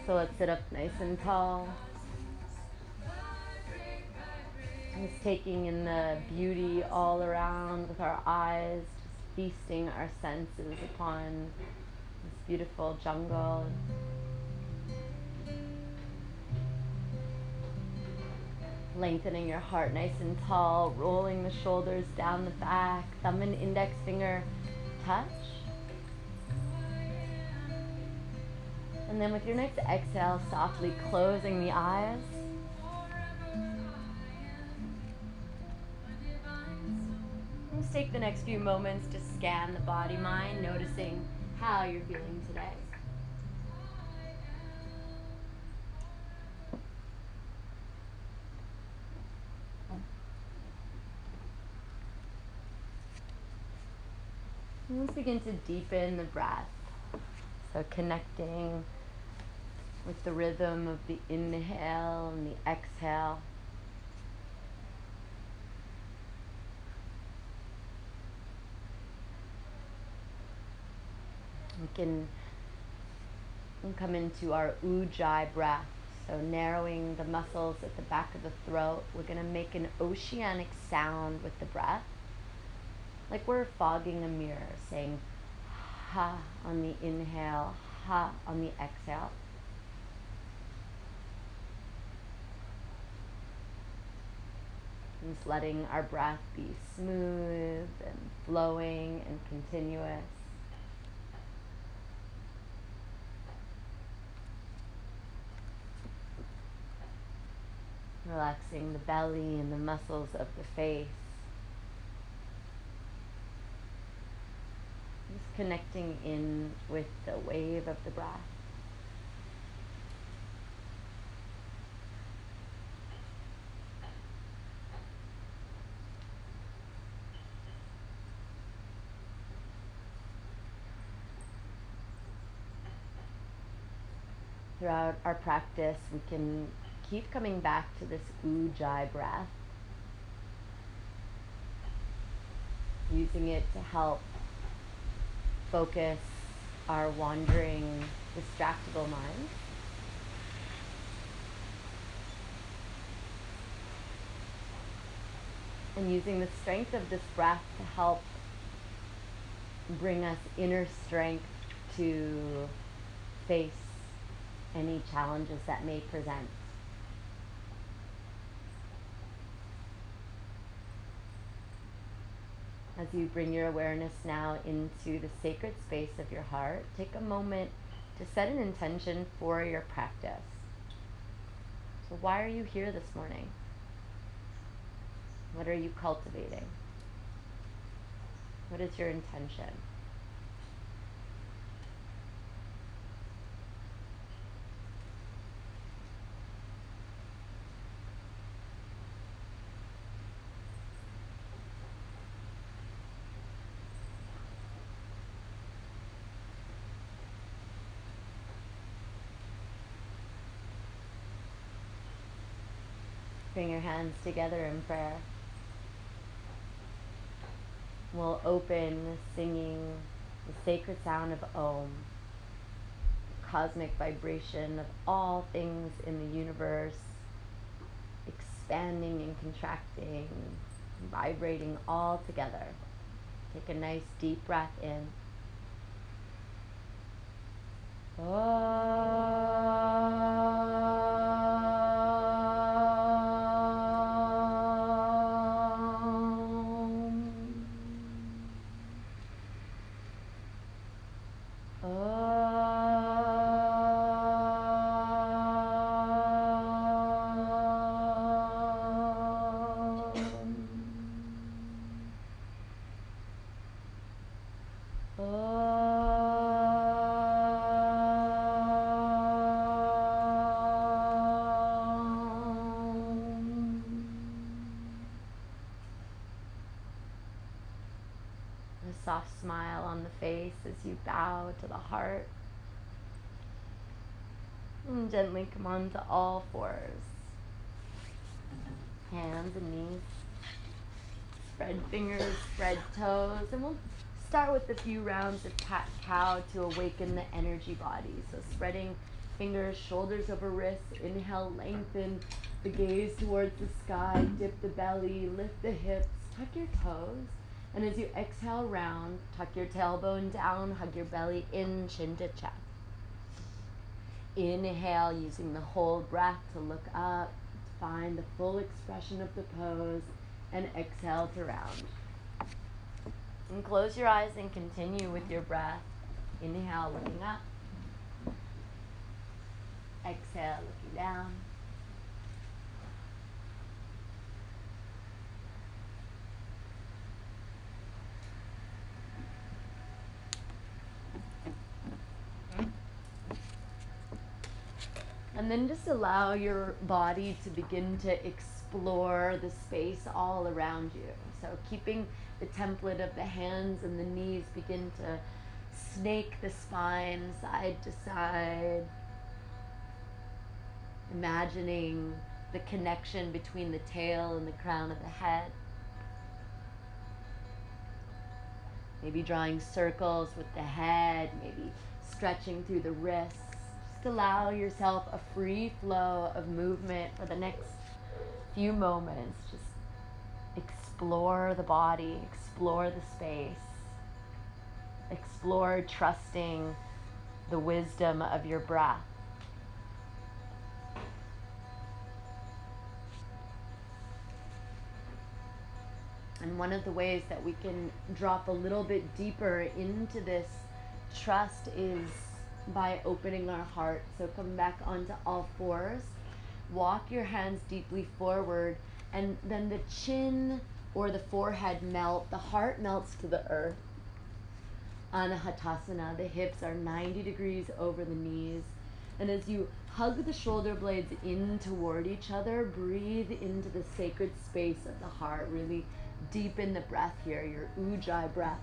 So let's sit up nice and tall. Just taking in the beauty all around with our eyes, just feasting our senses upon this beautiful jungle. Lengthening your heart nice and tall, rolling the shoulders down the back, thumb and index finger touch. And then with your next exhale, softly closing the eyes. Let's take the next few moments to scan the body mind, noticing how you're feeling today. And let's begin to deepen the breath. So connecting with the rhythm of the inhale and the exhale. We can come into our ujjayi breath. So narrowing the muscles at the back of the throat. We're going to make an oceanic sound with the breath. Like we're fogging a mirror, saying ha on the inhale, ha on the exhale. And just letting our breath be smooth and flowing and continuous. Relaxing the belly and the muscles of the face. Just connecting in with the wave of the breath. Throughout our practice, we can keep coming back to this ujjayi breath, using it to help focus our wandering, distractible mind. And using the strength of this breath to help bring us inner strength to face any challenges that may present. As you bring your awareness now into the sacred space of your heart, take a moment to set an intention for your practice. So why are you here this morning? What are you cultivating? What is your intention? Bring your hands together in prayer. We'll open singing the sacred sound of Om, the cosmic vibration of all things in the universe, expanding and contracting, vibrating all together. Take a nice deep breath in. A soft smile on the face as you bow to the heart. And gently come onto all fours. Hands and knees. Spread fingers, spread toes. And we'll start with a few rounds of cat-cow to awaken the energy body. So spreading fingers, shoulders over wrists. Inhale, lengthen the gaze towards the sky. Dip the belly, lift the hips, tuck your toes. And as you exhale, round, tuck your tailbone down, hug your belly in, chin to chest. Inhale, using the whole breath to look up, find the full expression of the pose, and exhale to round. And close your eyes and continue with your breath. Inhale, looking up. Exhale, looking down. And then just allow your body to begin to explore the space all around you. So keeping the template of the hands and the knees, begin to snake the spine side to side. Imagining the connection between the tail and the crown of the head. Maybe drawing circles with the head, maybe stretching through the wrists. Just allow yourself a free flow of movement for the next few moments. Just explore the body, explore the space, explore trusting the wisdom of your breath. And one of the ways that we can drop a little bit deeper into this trust is by opening our heart. So come back onto all fours, walk your hands deeply forward, and then the chin or the forehead melt, the heart melts to the earth. Anahatasana, the hips are 90 degrees over the knees. And as you hug the shoulder blades in toward each other, breathe into the sacred space of the heart. Really deepen the breath here, your Ujjayi breath.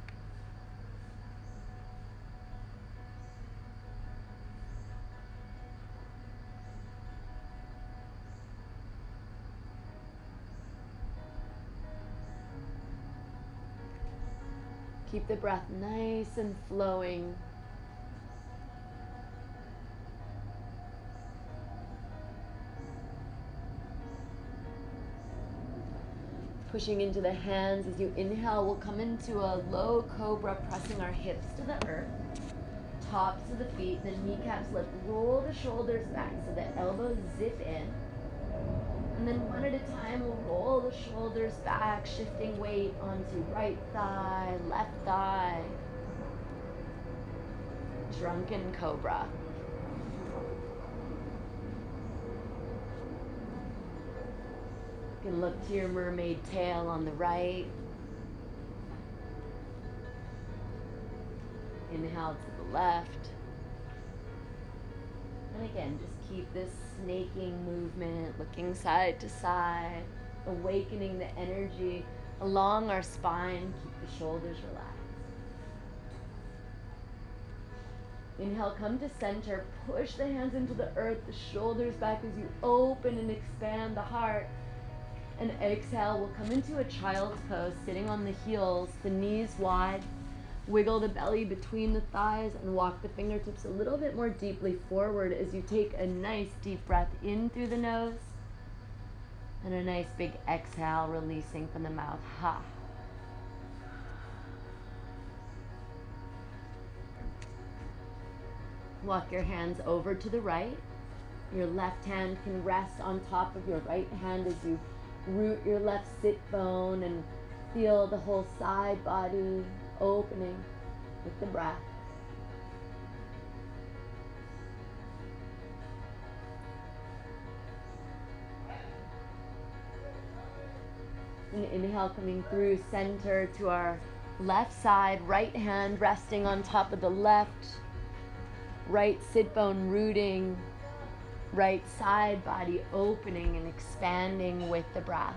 Keep the breath nice and flowing. Pushing into the hands. As you inhale, we'll come into a low cobra, pressing our hips to the earth, tops of the feet, the kneecaps lift, roll the shoulders back so the elbows zip in. And then one at a time, we'll roll the shoulders back, shifting weight onto right thigh, left thigh. Drunken cobra. You can look to your mermaid tail on the right. Inhale to the left. And again, just keep this snaking movement, looking side to side, awakening the energy along our spine. Keep the shoulders relaxed. Inhale, come to center. Push the hands into the earth, the shoulders back as you open and expand the heart. And exhale, we'll come into a child's pose, sitting on the heels, the knees wide. Wiggle the belly between the thighs and walk the fingertips a little bit more deeply forward as you take a nice deep breath in through the nose. And a nice big exhale, releasing from the mouth. Ha. Walk your hands over to the right. Your left hand can rest on top of your right hand as you root your left sit bone and feel the whole side body opening with the breath. And inhale, coming through center to our left side, right hand resting on top of the left, right sit bone rooting, right side body opening and expanding with the breath.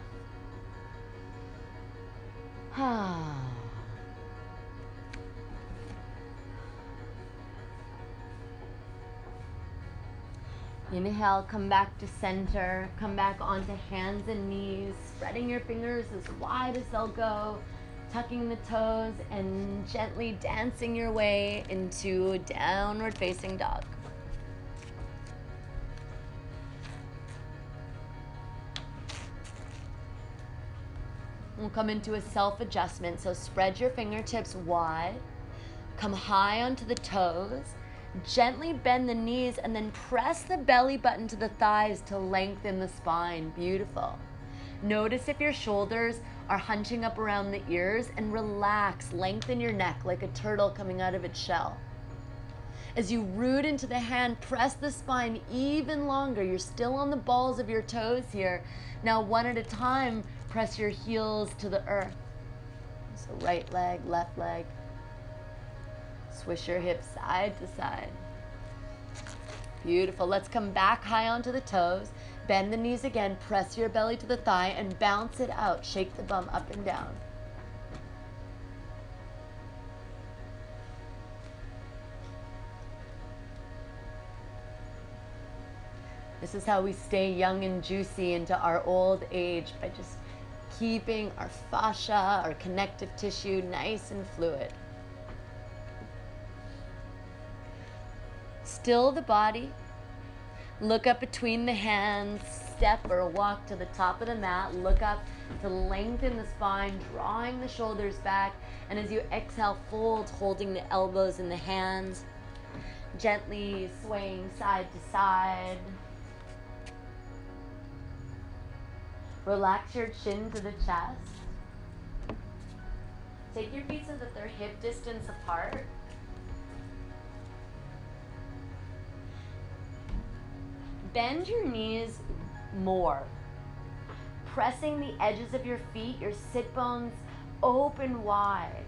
Inhale, come back to center, come back onto hands and knees, spreading your fingers as wide as they'll go, tucking the toes and gently dancing your way into downward facing dog. We'll come into a self-adjustment. So spread your fingertips wide. Come high onto the toes. Gently bend the knees and then press the belly button to the thighs to lengthen the spine. Beautiful. Notice if your shoulders are hunching up around the ears, and relax. Lengthen your neck like a turtle coming out of its shell. As you root into the hand, press the spine even longer. You're still on the balls of your toes here. Now, one at a time, press your heels to the earth. So right leg, left leg. Swish your hips side to side. Beautiful. Let's come back high onto the toes. Bend the knees again. Press your belly to the thigh and bounce it out. Shake the bum up and down. This is how we stay young and juicy into our old age, by just keeping our fascia, our connective tissue nice and fluid. Still the body. Look up between the hands. Step or walk to the top of the mat. Look up to lengthen the spine, drawing the shoulders back. And as you exhale, fold, holding the elbows in the hands. Gently swaying side to side. Relax your chin to the chest. Take your feet so that they're hip distance apart. Bend your knees more. Pressing the edges of your feet, your sit bones open wide.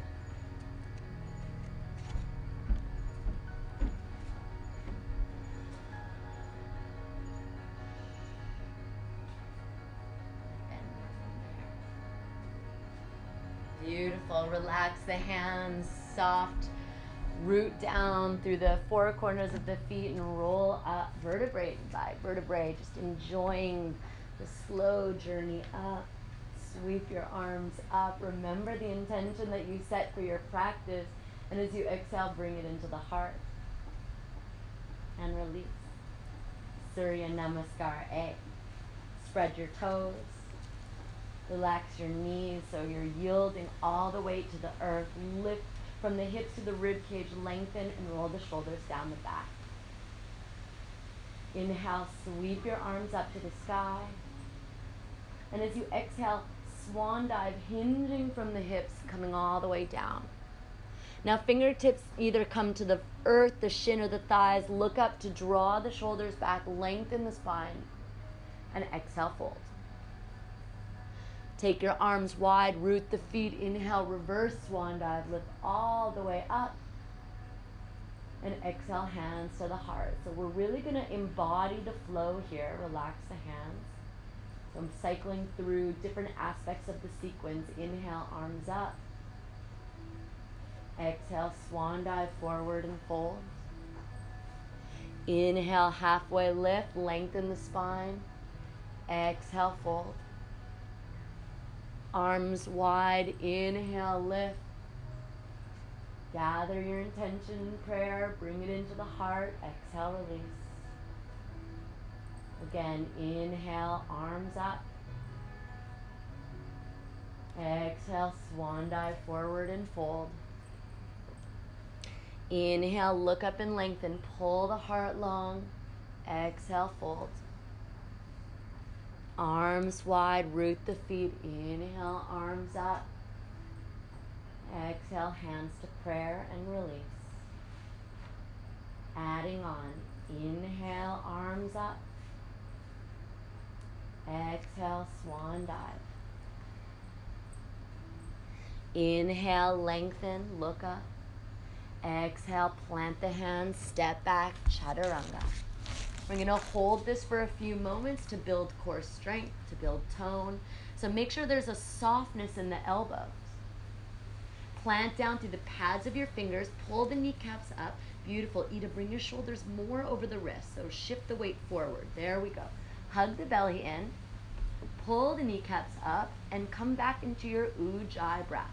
Beautiful. Relax the hands, soft. Root down through the four corners of the feet and roll up vertebrae by vertebrae, just enjoying the slow journey up. Sweep your arms up. Remember the intention that you set for your practice, and as you exhale, bring it into the heart. And release. Surya Namaskar A. Spread your toes. Relax your knees so you're yielding all the weight to the earth. Lift from the hips to the rib cage, lengthen and roll the shoulders down the back. Inhale, sweep your arms up to the sky. And as you exhale, swan dive, hinging from the hips, coming all the way down. Now fingertips either come to the earth, the shin, or the thighs. Look up to draw the shoulders back, lengthen the spine, and exhale, fold. Take your arms wide, root the feet. Inhale, reverse swan dive, lift all the way up. And exhale, hands to the heart. So we're really going to embody the flow here. Relax the hands. So I'm cycling through different aspects of the sequence. Inhale, arms up. Exhale, swan dive forward and fold. Inhale, halfway lift, lengthen the spine. Exhale, fold. Arms wide, inhale, lift. Gather your intention, prayer, bring it into the heart. Exhale, release. Again, inhale, arms up. Exhale, swan dive forward and fold. Inhale, look up and lengthen. Pull the heart long. Exhale, fold. Arms wide, root the feet. Inhale, arms up. Exhale, hands to prayer and release. Adding on. Inhale, arms up. Exhale, swan dive. Inhale, lengthen, look up. Exhale, plant the hands, step back, chaturanga. We're going to hold this for a few moments to build core strength, to build tone. So make sure there's a softness in the elbows. Plant down through the pads of your fingers, pull the kneecaps up. Beautiful. Ida, bring your shoulders more over the wrists. So shift the weight forward. There we go. Hug the belly in, pull the kneecaps up, and come back into your Ujjayi breath.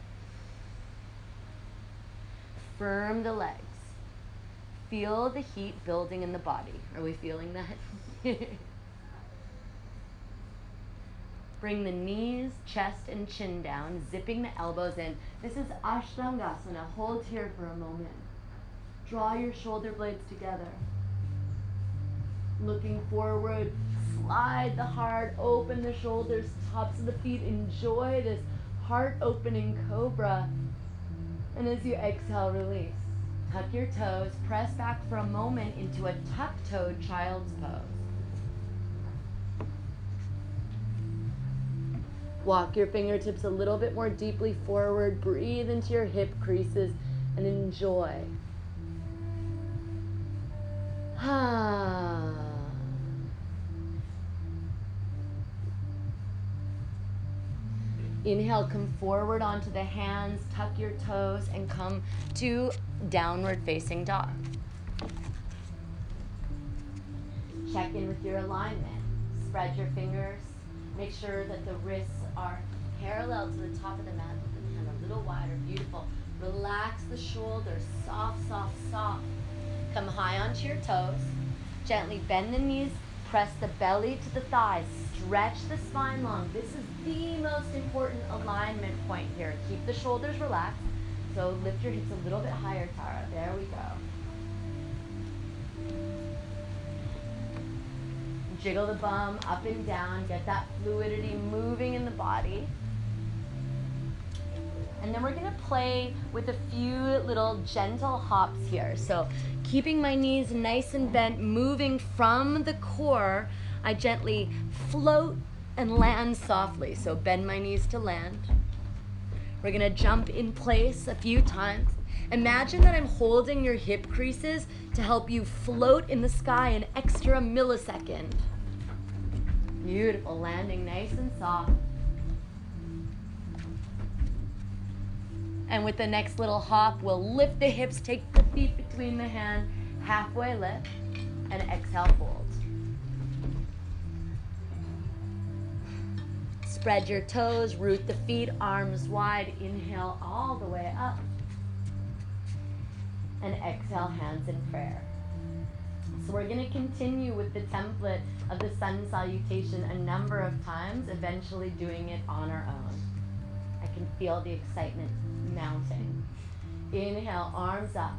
Firm the legs. Feel the heat building in the body. Are we feeling that? Bring the knees, chest, and chin down, zipping the elbows in. This is Ashtangasana. Hold here for a moment. Draw your shoulder blades together. Looking forward, slide the heart, open the shoulders, tops of the feet. Enjoy this heart-opening cobra. And as you exhale, release. Tuck your toes, press back for a moment into a tuck-toed child's pose. Walk your fingertips a little bit more deeply forward. Breathe into your hip creases and enjoy. Inhale, come forward onto the hands, tuck your toes, and come to downward facing dog. Check in with your alignment. Spread your fingers. Make sure that the wrists are parallel to the top of the mat. Open the hand a little wider. Beautiful. Relax the shoulders. Soft, soft, soft. Come high onto your toes. Gently bend the knees. Press the belly to the thighs. Stretch the spine long. This is the most important alignment point here. Keep the shoulders relaxed. So lift your hips a little bit higher, Tara. There we go. Jiggle the bum up and down. Get that fluidity moving in the body. And then we're going to play with a few little gentle hops here. So keeping my knees nice and bent, moving from the core, I gently float and land softly. So bend my knees to land. We're going to jump in place a few times. Imagine that I'm holding your hip creases to help you float in the sky an extra millisecond. Beautiful, landing nice and soft. And with the next little hop, we'll lift the hips, take the feet between the hands, halfway lift, and exhale, fold. Spread your toes, root the feet, arms wide. Inhale all the way up. And exhale, hands in prayer. So we're going to continue with the template of the sun salutation a number of times, eventually doing it on our own. I can feel the excitement mounting. Inhale, arms up.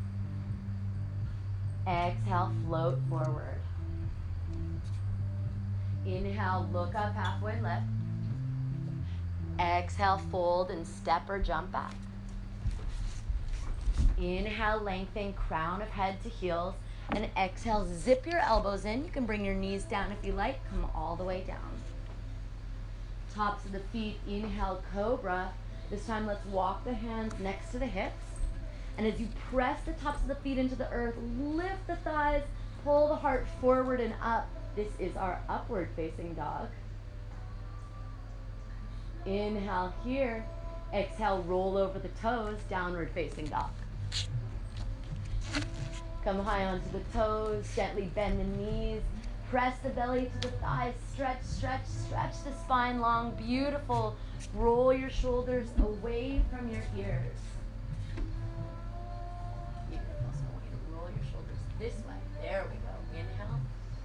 Exhale, float forward. Inhale, look up, halfway lift. Exhale, fold and step or jump back. Inhale, lengthen, crown of head to heels. And exhale, zip your elbows in. You can bring your knees down if you like. Come all the way down. Tops of the feet, inhale, cobra. This time, let's walk the hands next to the hips. And as you press the tops of the feet into the earth, lift the thighs, pull the heart forward and up. This is our upward facing dog. Inhale here. Exhale, roll over the toes, downward facing dog. Come high onto the toes, gently bend the knees, press the belly to the thighs, stretch, stretch, stretch the spine long, beautiful. Roll your shoulders away from your ears. Beautiful, so I want you to roll your shoulders this way. There we go, inhale.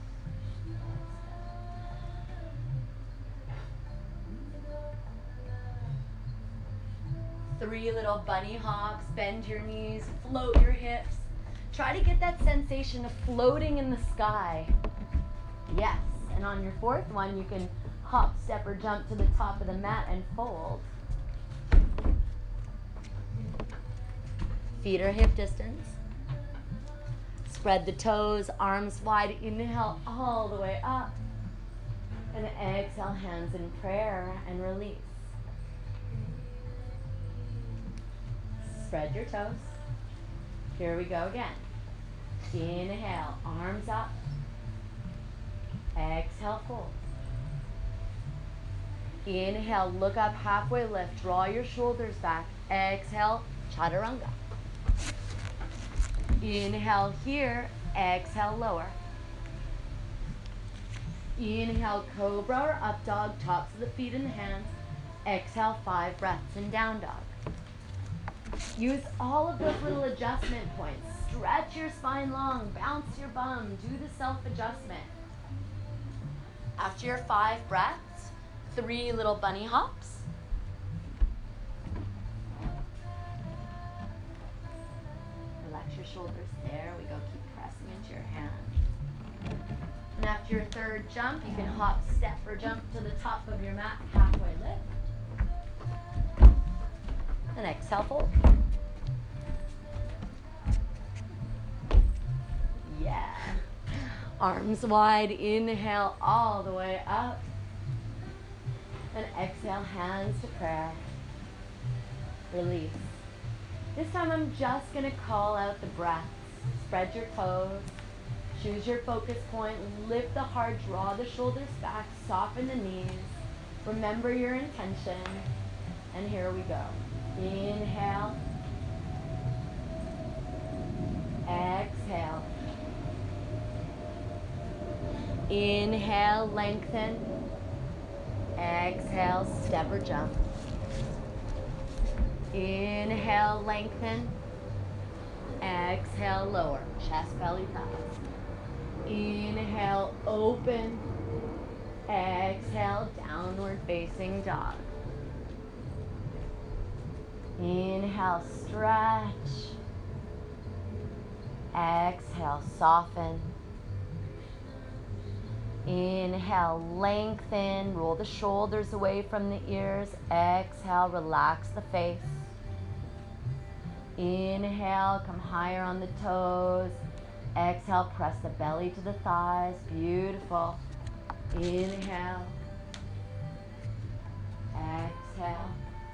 Three little bunny hops, bend your knees, float your hips. Try to get that sensation of floating in the sky. Yes, and on your fourth one, you can hop, step, or jump to the top of the mat and fold. Feet are hip distance. Spread the toes, arms wide. Inhale all the way up. And exhale, hands in prayer and release. Spread your toes. Here we go again. Inhale, arms up. Exhale, fold. Inhale, look up, halfway lift. Draw your shoulders back. Exhale, chaturanga. Inhale here. Exhale, lower. Inhale, cobra or up dog. Tops of the feet in the hands. Exhale, 5 breaths in down dog. Use all of those little adjustment points. Stretch your spine long, bounce your bum, do the self-adjustment. After your 5 breaths, 3 little bunny hops. Relax your shoulders. There we go. Keep pressing into your hand. And after your 3rd jump, you can hop, step, or jump to the top of your mat, halfway lift. And exhale, fold. Yeah. Arms wide, inhale all the way up. And exhale, hands to prayer. Release. This time I'm just going to call out the breaths. Spread your toes. Choose your focus point. Lift the heart, draw the shoulders back, soften the knees. Remember your intention. And here we go. Inhale. Exhale. Inhale, lengthen. Exhale, step or jump. Inhale, lengthen. Exhale, lower. Chest, belly, thighs. Inhale, open. Exhale, downward facing dog. Inhale, stretch. Exhale, soften. Inhale, lengthen. Roll the shoulders away from the ears. Exhale, relax the face. Inhale, come higher on the toes. Exhale, press the belly to the thighs. Beautiful. Inhale. Exhale.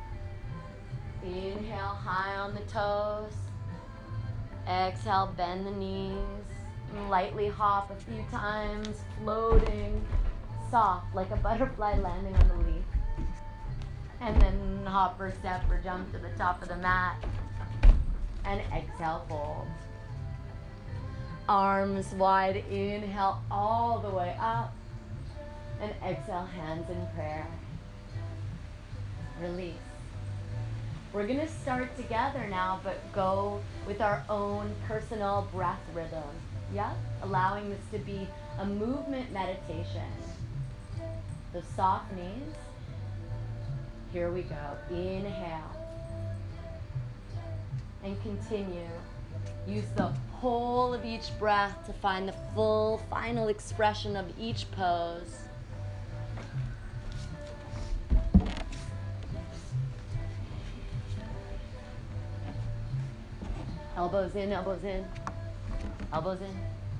Inhale, high on the toes. Exhale, bend the knees. Lightly hop a few times, floating, soft, like a butterfly landing on the leaf. And then hop or step or jump to the top of the mat. And exhale, fold. Arms wide, inhale all the way up. And exhale, hands in prayer. Release. We're going to start together now, but go with our own personal breath rhythm. Yeah? Allowing this to be a movement meditation. The soft knees. Here we go. Inhale. And continue. Use the whole of each breath to find the full final expression of each pose. Elbows in, elbows in. Elbows in.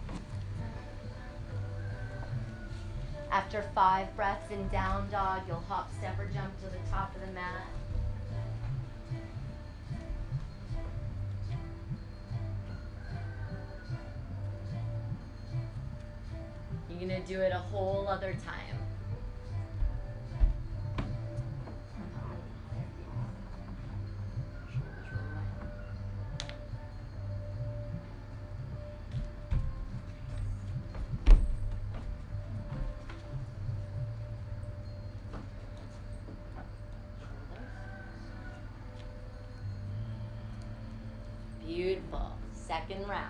After 5 breaths in down dog, you'll hop, step, or jump to the top of the mat. You're going to do it a whole other time. Beautiful. Second round.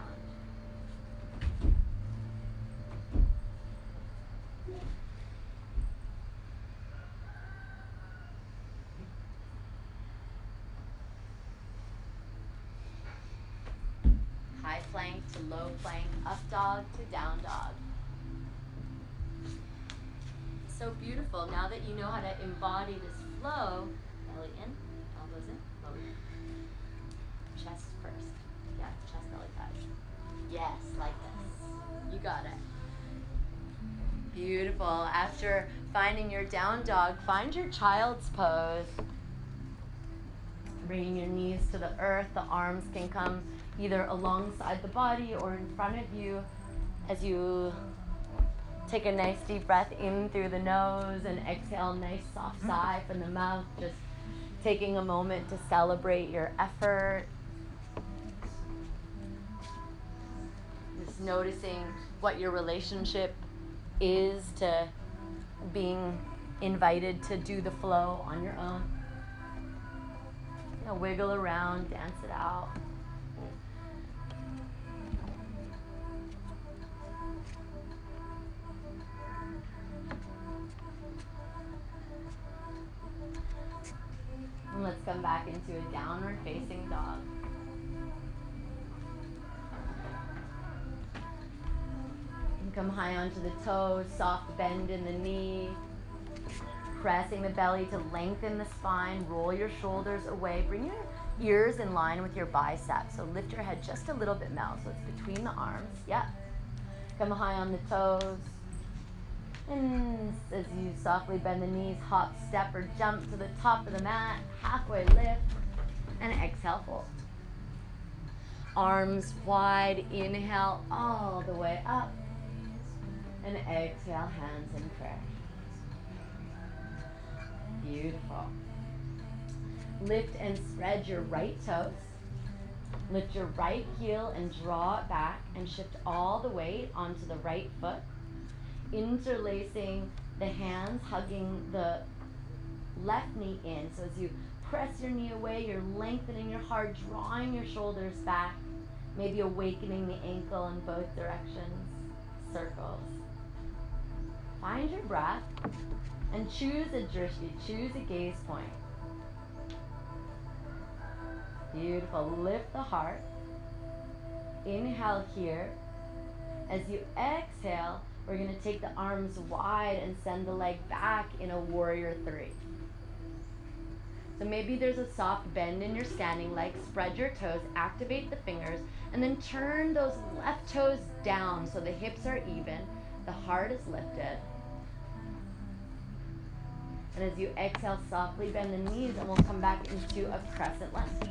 High plank to low plank, up dog to down dog. So beautiful. Now that you know how to embody this flow, belly in, elbows in, lower. Chest first. Yeah, chest, belly, thighs. Yes, like this. You got it. Beautiful. After finding your down dog, find your child's pose. Bringing your knees to the earth. The arms can come either alongside the body or in front of you as you take a nice deep breath in through the nose and exhale, nice soft sigh from the mouth. Just taking a moment to celebrate your effort. Just noticing what your relationship is to being invited to do the flow on your own. You know, wiggle around, dance it out. back into a downward facing dog. And come high onto the toes, soft bend in the knee. Pressing the belly to lengthen the spine, roll your shoulders away, bring your ears in line with your biceps. So lift your head just a little bit now, so it's between the arms. Yep. Come high on the toes. And as you softly bend the knees, hop, step, or jump to the top of the mat, halfway lift, and exhale, fold. Arms wide, inhale all the way up, and exhale, hands in prayer. Beautiful. Lift and spread your right toes. Lift your right heel and draw it back and shift all the weight onto the right foot. Interlacing the hands, hugging the left knee in. So as you press your knee away, you're lengthening your heart, drawing your shoulders back, maybe awakening the ankle in both directions, circles. Find your breath and choose a drishti, choose a gaze point. Beautiful. Lift the heart. Inhale here. As you exhale, we're going to take the arms wide and send the leg back in a warrior three. So maybe there's a soft bend in your standing leg. Spread your toes, activate the fingers, and then turn those left toes down so the hips are even, the heart is lifted. And as you exhale, softly bend the knees, and we'll come back into a crescent lunge.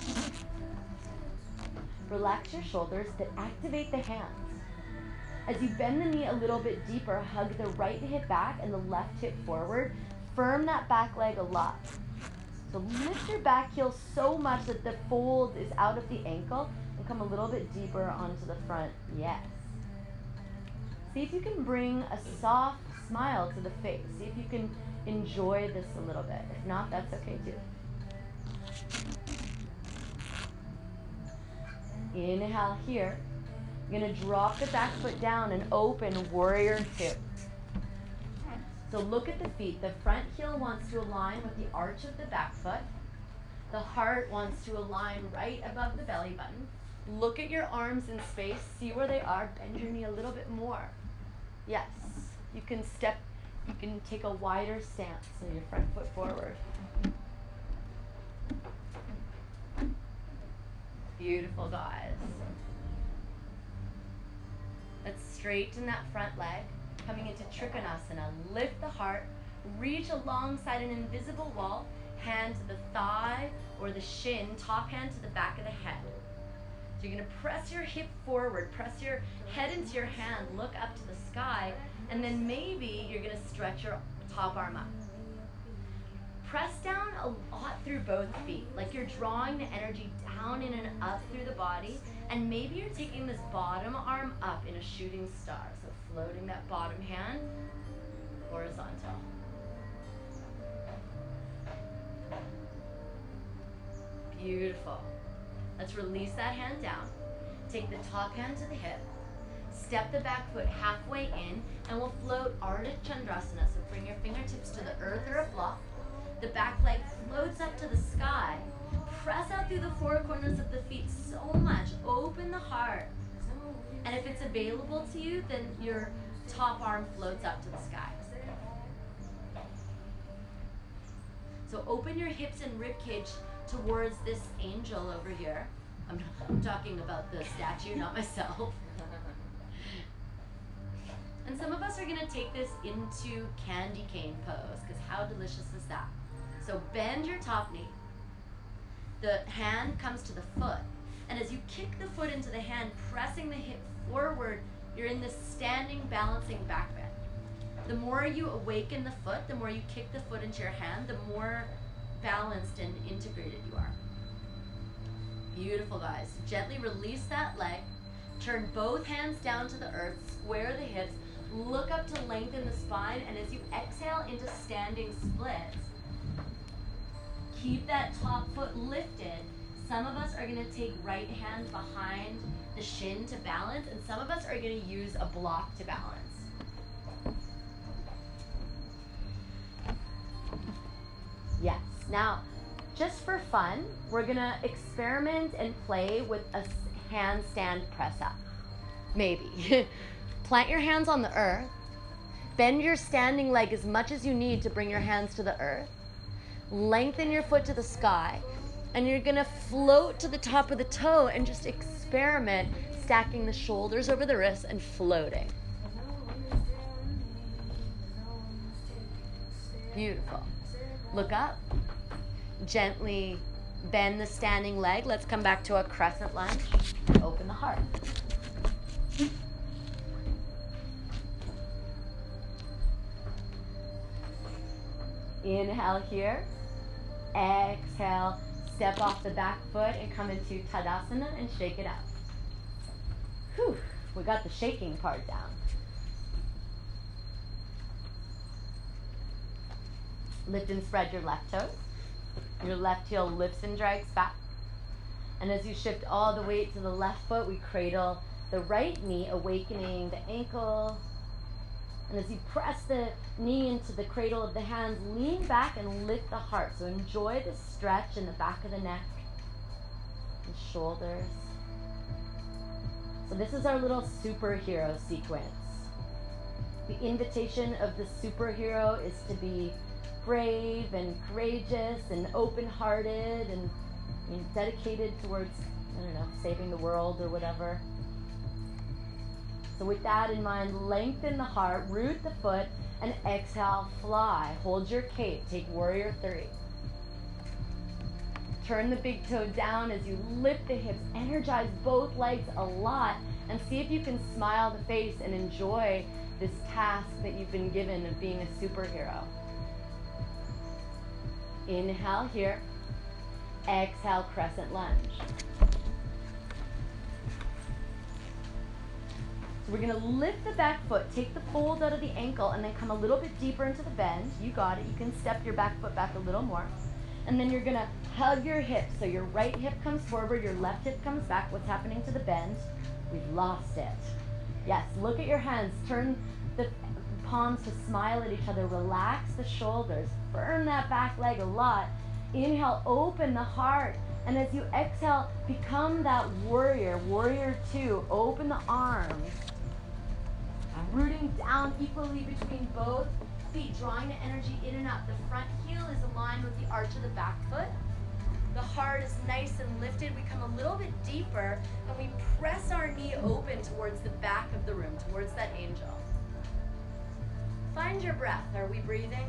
Relax your shoulders, but activate the hands. As you bend the knee a little bit deeper, hug the right hip back and the left hip forward. Firm that back leg a lot. So lift your back heel so much that the fold is out of the ankle, and come a little bit deeper onto the front. Yes. See if you can bring a soft smile to the face. See if you can enjoy this a little bit. If not, that's okay too. Inhale here. You're going to drop the back foot down and open warrior two. So look at the feet. The front heel wants to align with the arch of the back foot. The heart wants to align right above the belly button. Look at your arms in space. See where they are. Bend your knee a little bit more. Yes. You can step. You can take a wider stance, so your front foot forward. Beautiful, guys. Let's straighten that front leg. Coming into Trikonasana. Lift the heart. Reach alongside an invisible wall. Hand to the thigh or the shin. Top hand to the back of the head. So you're going to press your hip forward. Press your head into your hand. Look up to the sky. And then maybe you're going to stretch your top arm up. Press down a lot through both feet, like you're drawing the energy down in and up through the body, and maybe you're taking this bottom arm up in a shooting star, so floating that bottom hand horizontal. Beautiful. Let's release that hand down. Take the top hand to the hip. Step the back foot halfway in, and we'll float Ardha Chandrasana. So bring your fingertips to the earth or a block. The back leg floats up to the sky. Press out through the four corners of the feet so much. Open the heart. And if it's available to you, then your top arm floats up to the sky. So open your hips and ribcage towards this angel over here. I'm talking about the statue, not myself. And some of us are going to take this into candy cane pose, because how delicious is that? So bend your top knee. The hand comes to the foot. And as you kick the foot into the hand, pressing the hip forward, you're in this standing, balancing back bend. The more you awaken the foot, the more you kick the foot into your hand, the more balanced and integrated you are. Beautiful, guys. Gently release that leg. Turn both hands down to the earth. Square the hips. Look up to lengthen the spine. And as you exhale into standing splits, keep that top foot lifted. Some of us are going to take right hand behind the shin to balance, and some of us are going to use a block to balance. Yes. Now, just for fun, we're gonna experiment and play with a handstand press up. Maybe. Plant your hands on the earth. Bend your standing leg as much as you need to bring your hands to the earth. Lengthen your foot to the sky. And you're gonna float to the top of the toe and just experiment stacking the shoulders over the wrists and floating. Beautiful. Look up. Gently bend the standing leg. Let's come back to a crescent lunge. Open the heart. Inhale here. Exhale. Step off the back foot and come into Tadasana and shake it out. Whew, we got the shaking part down. Lift and spread your left toes. Your left heel lifts and drags back. And as you shift all the weight to the left foot, we cradle the right knee, awakening the ankle. And as you press the knee into the cradle of the hands, lean back and lift the heart. So enjoy the stretch in the back of the neck and shoulders. So this is our little superhero sequence. The invitation of the superhero is to be brave and courageous and open-hearted and dedicated towards, saving the world or whatever. So with that in mind, lengthen the heart, root the foot, and exhale, fly. Hold your cape. Take warrior 3. Turn the big toe down as you lift the hips. Energize both legs a lot and see if you can smile the face and enjoy this task that you've been given of being a superhero. Inhale here. Exhale, crescent lunge. So we're gonna lift the back foot, take the fold out of the ankle, and then come a little bit deeper into the bend. You got it. You can step your back foot back a little more. And then you're gonna hug your hips. So your right hip comes forward, your left hip comes back. What's happening to the bend? We've lost it. Yes, look at your hands. Turn the palms to smile at each other. Relax the shoulders. Burn that back leg a lot. Inhale, open the heart. And as you exhale, become that warrior. Warrior 2. Open the arms. Rooting down equally between both feet, drawing the energy in and up. The front heel is aligned with the arch of the back foot. The heart is nice and lifted. We come a little bit deeper and we press our knee open towards the back of the room, towards that angel. Find your breath. Are we breathing?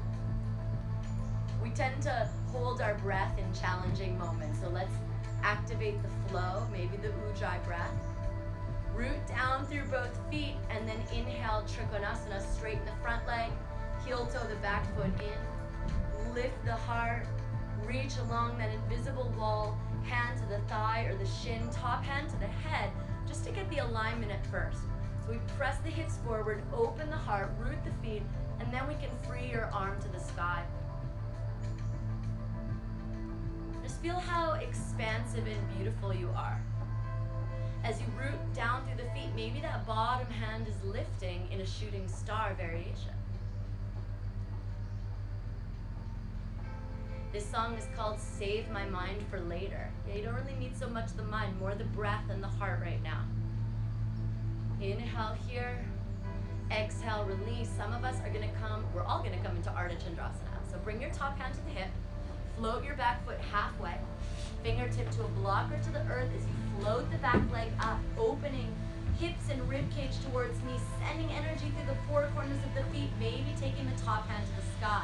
We tend to hold our breath in challenging moments, so let's activate the flow, maybe the Ujjayi breath. Root down through both feet and then inhale Trikonasana, straighten the front leg, heel toe the back foot in, lift the heart, reach along that invisible wall, hand to the thigh or the shin, top hand to the head, just to get the alignment at first. So we press the hips forward, open the heart, root the feet, and then we can free your arm to the sky. Just feel how expansive and beautiful you are. As you root down through the feet, maybe that bottom hand is lifting in a shooting star variation. This song is called Save My Mind for Later. Yeah, you don't really need so much the mind, more the breath and the heart right now. Inhale here, exhale, release. Some of us are gonna come, we're all gonna come into Ardha Chandrasana. So bring your top hand to the hip, float your back foot halfway, fingertip to a blocker to the earth as you float the back leg up, opening hips and rib cage towards me, sending energy through the four corners of the feet, maybe taking the top hand to the sky.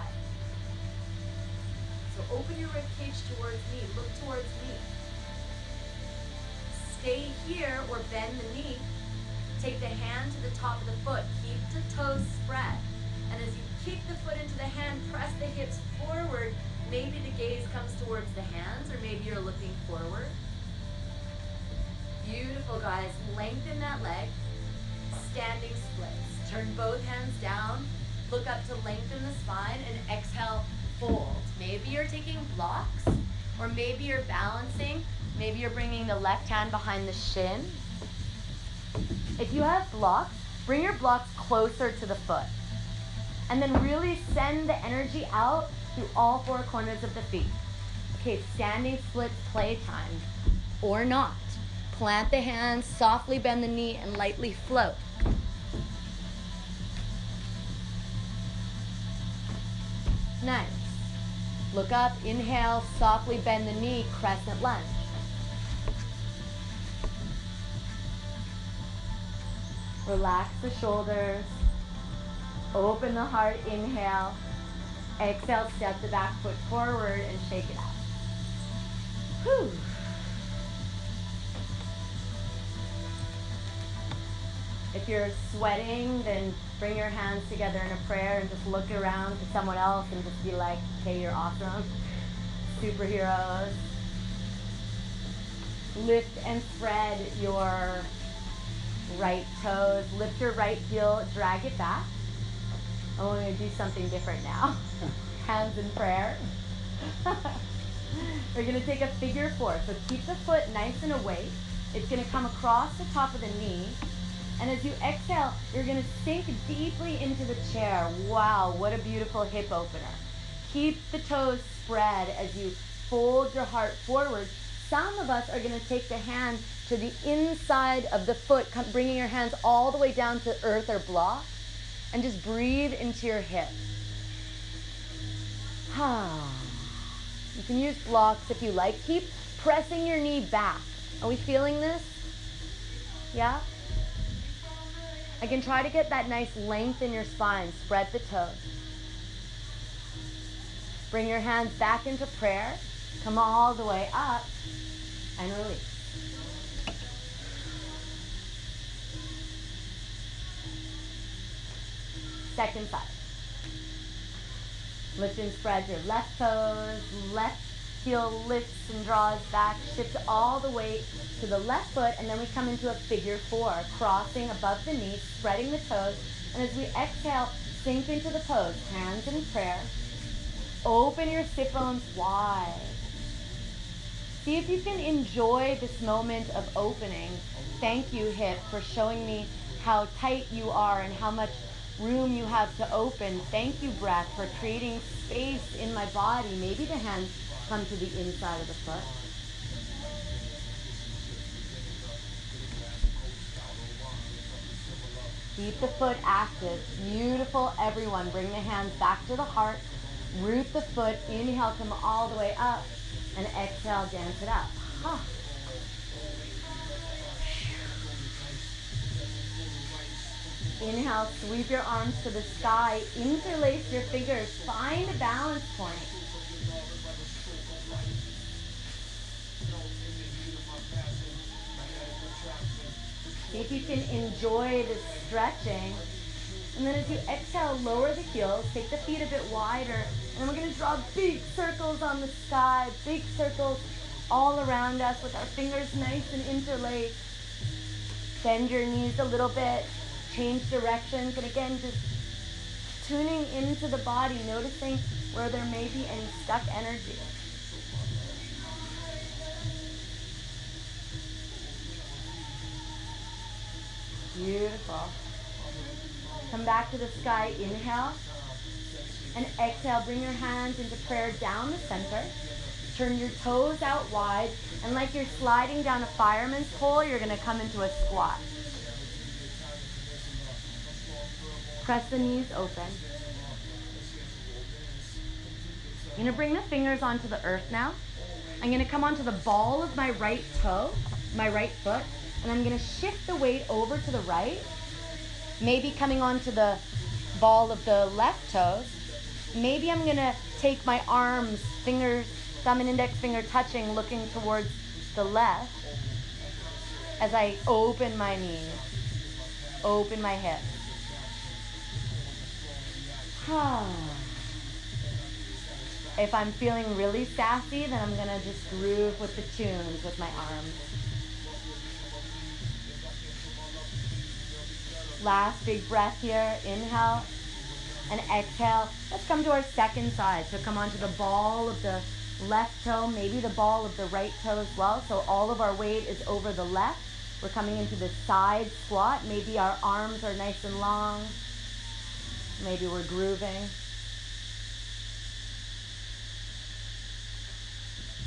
So open your rib cage towards me, look towards me. Stay here or bend the knee. Take the hand to the top of the foot, keep the toes spread. And as you kick the foot into the hand, press the hips forward. Maybe the gaze comes towards the hands, or maybe you're looking forward. Beautiful, guys. Lengthen that leg. Standing splits. Turn both hands down. Look up to lengthen the spine and exhale, fold. Maybe you're taking blocks, or maybe you're balancing. Maybe you're bringing the left hand behind the shin. If you have blocks, bring your blocks closer to the foot. And then really send the energy out through all four corners of the feet. Okay, standing splits playtime or not. Plant the hands, softly bend the knee, and lightly float. Nice. Look up, inhale, softly bend the knee, crescent lunge. Relax the shoulders. Open the heart, inhale. Exhale, step the back foot forward and shake it out. Whew. If you're sweating, then bring your hands together in a prayer and just look around to someone else and just be like, okay, you're awesome. Superheroes. Lift and spread your right toes. Lift your right heel, drag it back. I want to do something different now. Hands in prayer. We're going to take a figure four. So keep the foot nice and awake. It's going to come across the top of the knee. And as you exhale, you're going to sink deeply into the chair. Wow, what a beautiful hip opener. Keep the toes spread as you fold your heart forward. Some of us are going to take the hand to the inside of the foot, bringing your hands all the way down to earth or block, and just breathe into your hips. You can use blocks if you like. Keep pressing your knee back. Are we feeling this? Yeah? Again, try to get that nice length in your spine. Spread the toes. Bring your hands back into prayer. Come all the way up and release. Second side. Lift and spread your left toes. Left heel lifts and draws back. Shift all the way to the left foot, and then we come into a figure four, crossing above the knee, spreading the toes. And as we exhale, sink into the pose. Hands in prayer. Open your sit bones wide. See if you can enjoy this moment of opening. Thank you, hip, for showing me how tight you are and how much room you have to open. Thank you, breath, for creating space in my body. Maybe the hands come to the inside of the foot. Keep the foot active. Beautiful, everyone. Bring the hands back to the heart. Root the foot. Inhale, come all the way up. And exhale, dance it up. Inhale, sweep your arms to the sky. Interlace your fingers. Find a balance point. See if you can enjoy the stretching. And then as you exhale, lower the heels, take the feet a bit wider, and we're going to draw big circles on the sky, big circles all around us with our fingers nice and interlaced. Bend your knees a little bit, change directions, and again, just tuning into the body, noticing where there may be any stuck energy. Beautiful. Come back to the sky, inhale, and exhale. Bring your hands into prayer down the center. Turn your toes out wide, and like you're sliding down a fireman's pole, you're gonna come into a squat. Press the knees open. I'm gonna bring the fingers onto the earth now. I'm gonna come onto the ball of my right toe, my right foot, and I'm gonna shift the weight over to the right. Maybe coming onto the ball of the left toes. Maybe I'm gonna take my arms, fingers, thumb and index finger touching, looking towards the left as I open my knees, open my hips. If I'm feeling really sassy, then I'm gonna just groove with the tunes with my arms. Last big breath here. Inhale and exhale. Let's come to our second side. So come onto the ball of the left toe, maybe the ball of the right toe as well. So all of our weight is over the left. We're coming into the side squat. Maybe our arms are nice and long. Maybe we're grooving.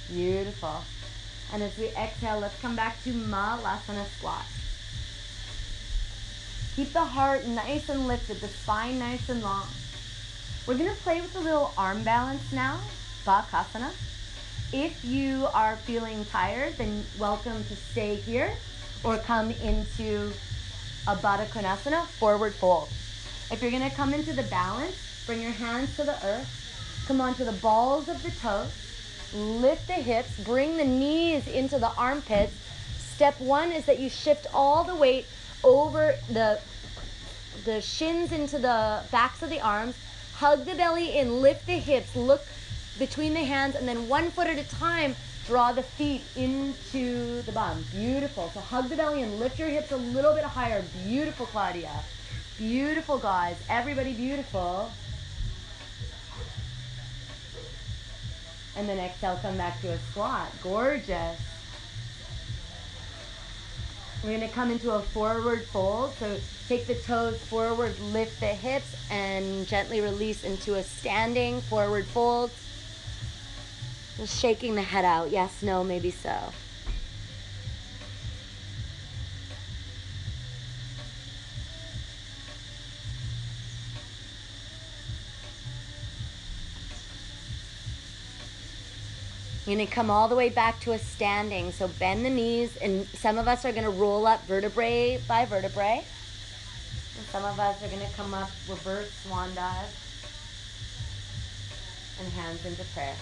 Beautiful. And as we exhale, let's come back to Malasana squat. Keep the heart nice and lifted, the spine nice and long. We're gonna play with a little arm balance now, Bakasana. If you are feeling tired, then welcome to stay here or come into a Baddha Konasana, forward fold. If you're gonna come into the balance, bring your hands to the earth, come onto the balls of the toes, lift the hips, bring the knees into the armpits. Step one is that you shift all the weight over the shins into the backs of the arms, hug the belly in, lift the hips, look between the hands, and then 1 foot at a time, draw the feet into the bum. Beautiful. So hug the belly and lift your hips a little bit higher. Beautiful, Claudia. Beautiful, guys. Everybody beautiful. And then exhale, come back to a squat. Gorgeous. We're going to come into a forward fold. So take the toes forward, lift the hips, and gently release into a standing forward fold. Just shaking the head out. Yes, no, maybe so. You're going to come all the way back to a standing. So bend the knees, and some of us are going to roll up vertebrae by vertebrae. And some of us are going to come up reverse swan dive and hands into prayer.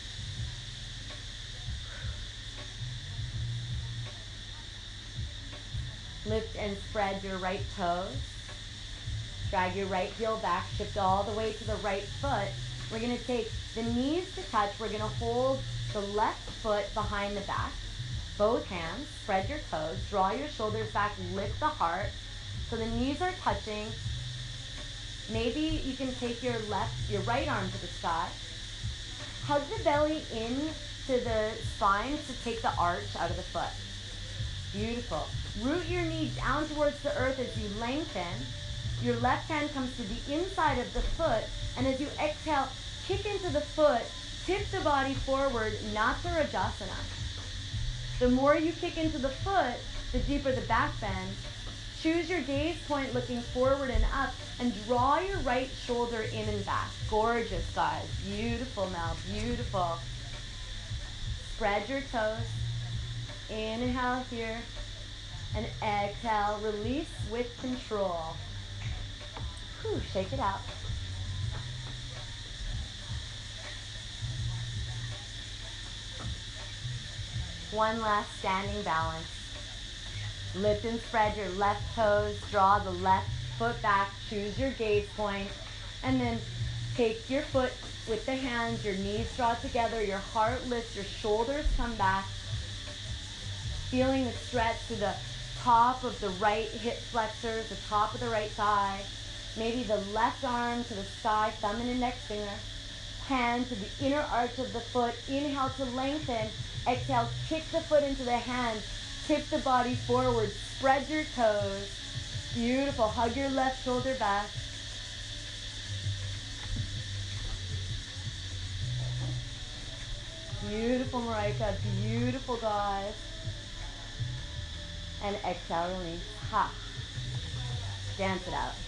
Lift and spread your right toes. Drag your right heel back. Shift all the way to the right foot. We're going to take the knees to touch. We're going to hold the left foot behind the back. Both hands. Spread your toes. Draw your shoulders back. Lift the heart. So the knees are touching. Maybe you can take your right arm to the sky. Hug the belly in to the spine to take the arch out of the foot. Beautiful. Root your knee down towards the earth as you lengthen. Your left hand comes to the inside of the foot, and as you exhale, kick into the foot, tip the body forward, Natsarajasana. The more you kick into the foot, the deeper the back bend. Choose your gaze point looking forward and up, and draw your right shoulder in and back. Gorgeous, guys. Beautiful, Mel. Beautiful. Spread your toes. Inhale here. And exhale. Release with control. Whew, shake it out. One last standing balance. Lift and spread your left toes. Draw the left foot back. Choose your gaze point. And then take your foot with the hands. Your knees draw together. Your heart lifts. Your shoulders come back. Feeling the stretch to the top of the right hip flexors, the top of the right thigh. Maybe the left arm to the sky, thumb and index finger. Hand to the inner arch of the foot. Inhale to lengthen. Exhale, kick the foot into the hand. Tip the body forward. Spread your toes. Beautiful. Hug your left shoulder back. Beautiful, Marika. Beautiful, guys. And exhale, release. Ha. Dance it out.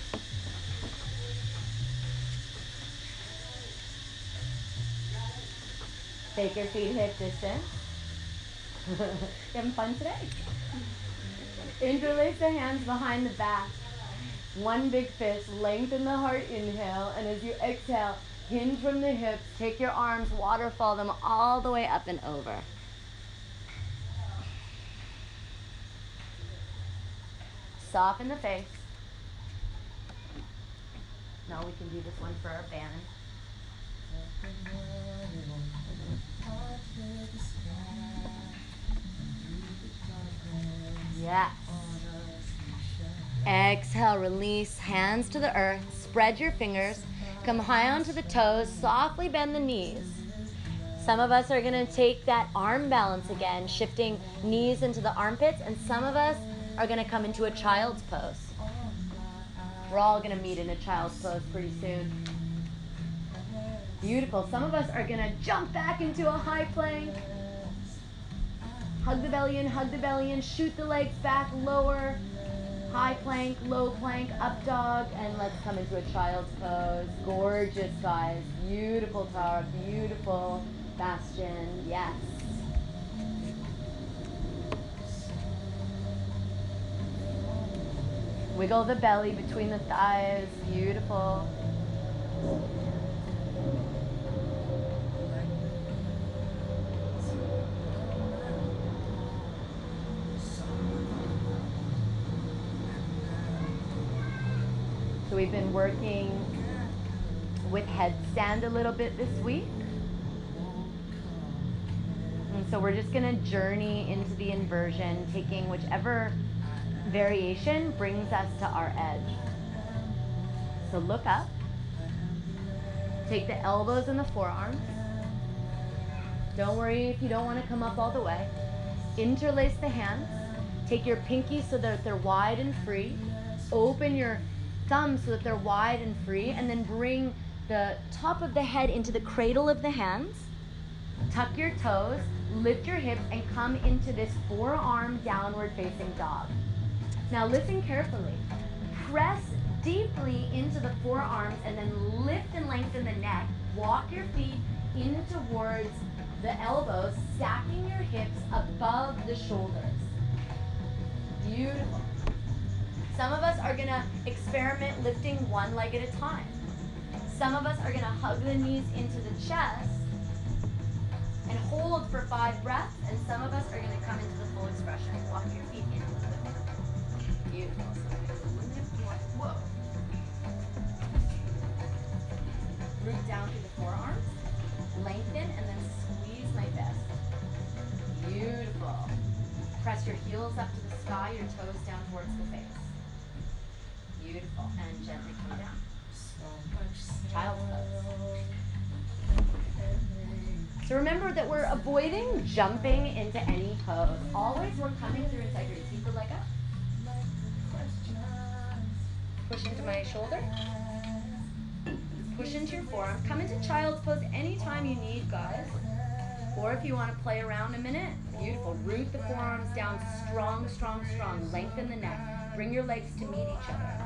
Take your feet hip distance. You having fun today? Interlace the hands behind the back. One big fist. Lengthen the heart, inhale. And as you exhale, hinge from the hips. Take your arms, waterfall them all the way up and over. Soften the face. Now we can do this one for our band. Yes. Exhale, release, hands to the earth. Spread your fingers. Come high onto the toes. Softly bend the knees. Some of us are going to take that arm balance again, shifting knees into the armpits, and some of us are going to come into a child's pose. We're all going to meet in a child's pose pretty soon. Beautiful. Some of us are going to jump back into a high plank. Hug the belly in, hug the belly in. Shoot the legs back, lower. High plank, low plank, up dog, and let's come into a child's pose. Gorgeous, guys. Beautiful tower, beautiful bastion. Yes. Wiggle the belly between the thighs. Beautiful. So we've been working with headstand a little bit this week. And so we're just gonna journey into the inversion, taking whichever variation brings us to our edge. So look up. Take the elbows and the forearms. Don't worry if you don't want to come up all the way. Interlace the hands. Take your pinkies so that they're wide and free. Open your thumbs so that they're wide and free, and then bring the top of the head into the cradle of the hands. Tuck your toes, lift your hips, and come into this forearm downward facing dog. Now listen carefully. Press deeply into the forearms and then lift and lengthen the neck. Walk your feet in towards the elbows, stacking your hips above the shoulders. Beautiful. Some of us are gonna experiment lifting one leg at a time. Some of us are gonna hug the knees into the chest and hold for 5 breaths, and some of us are gonna come into the full expression. Walk your feet into the beautiful. Whoa. Root down through the forearms, lengthen, and then squeeze my fist. Beautiful. Press your heels up to the sky, your toes down towards the face. Beautiful. And gently come down. Child's pose. So remember that we're avoiding jumping into any pose. Always we're coming through integrity. Keep the leg up. Push into my shoulder. Push into your forearm. Come into child's pose anytime you need, guys. Or if you want to play around a minute. Beautiful. Root the forearms down. Strong, strong, strong. Lengthen the neck. Bring your legs to meet each other.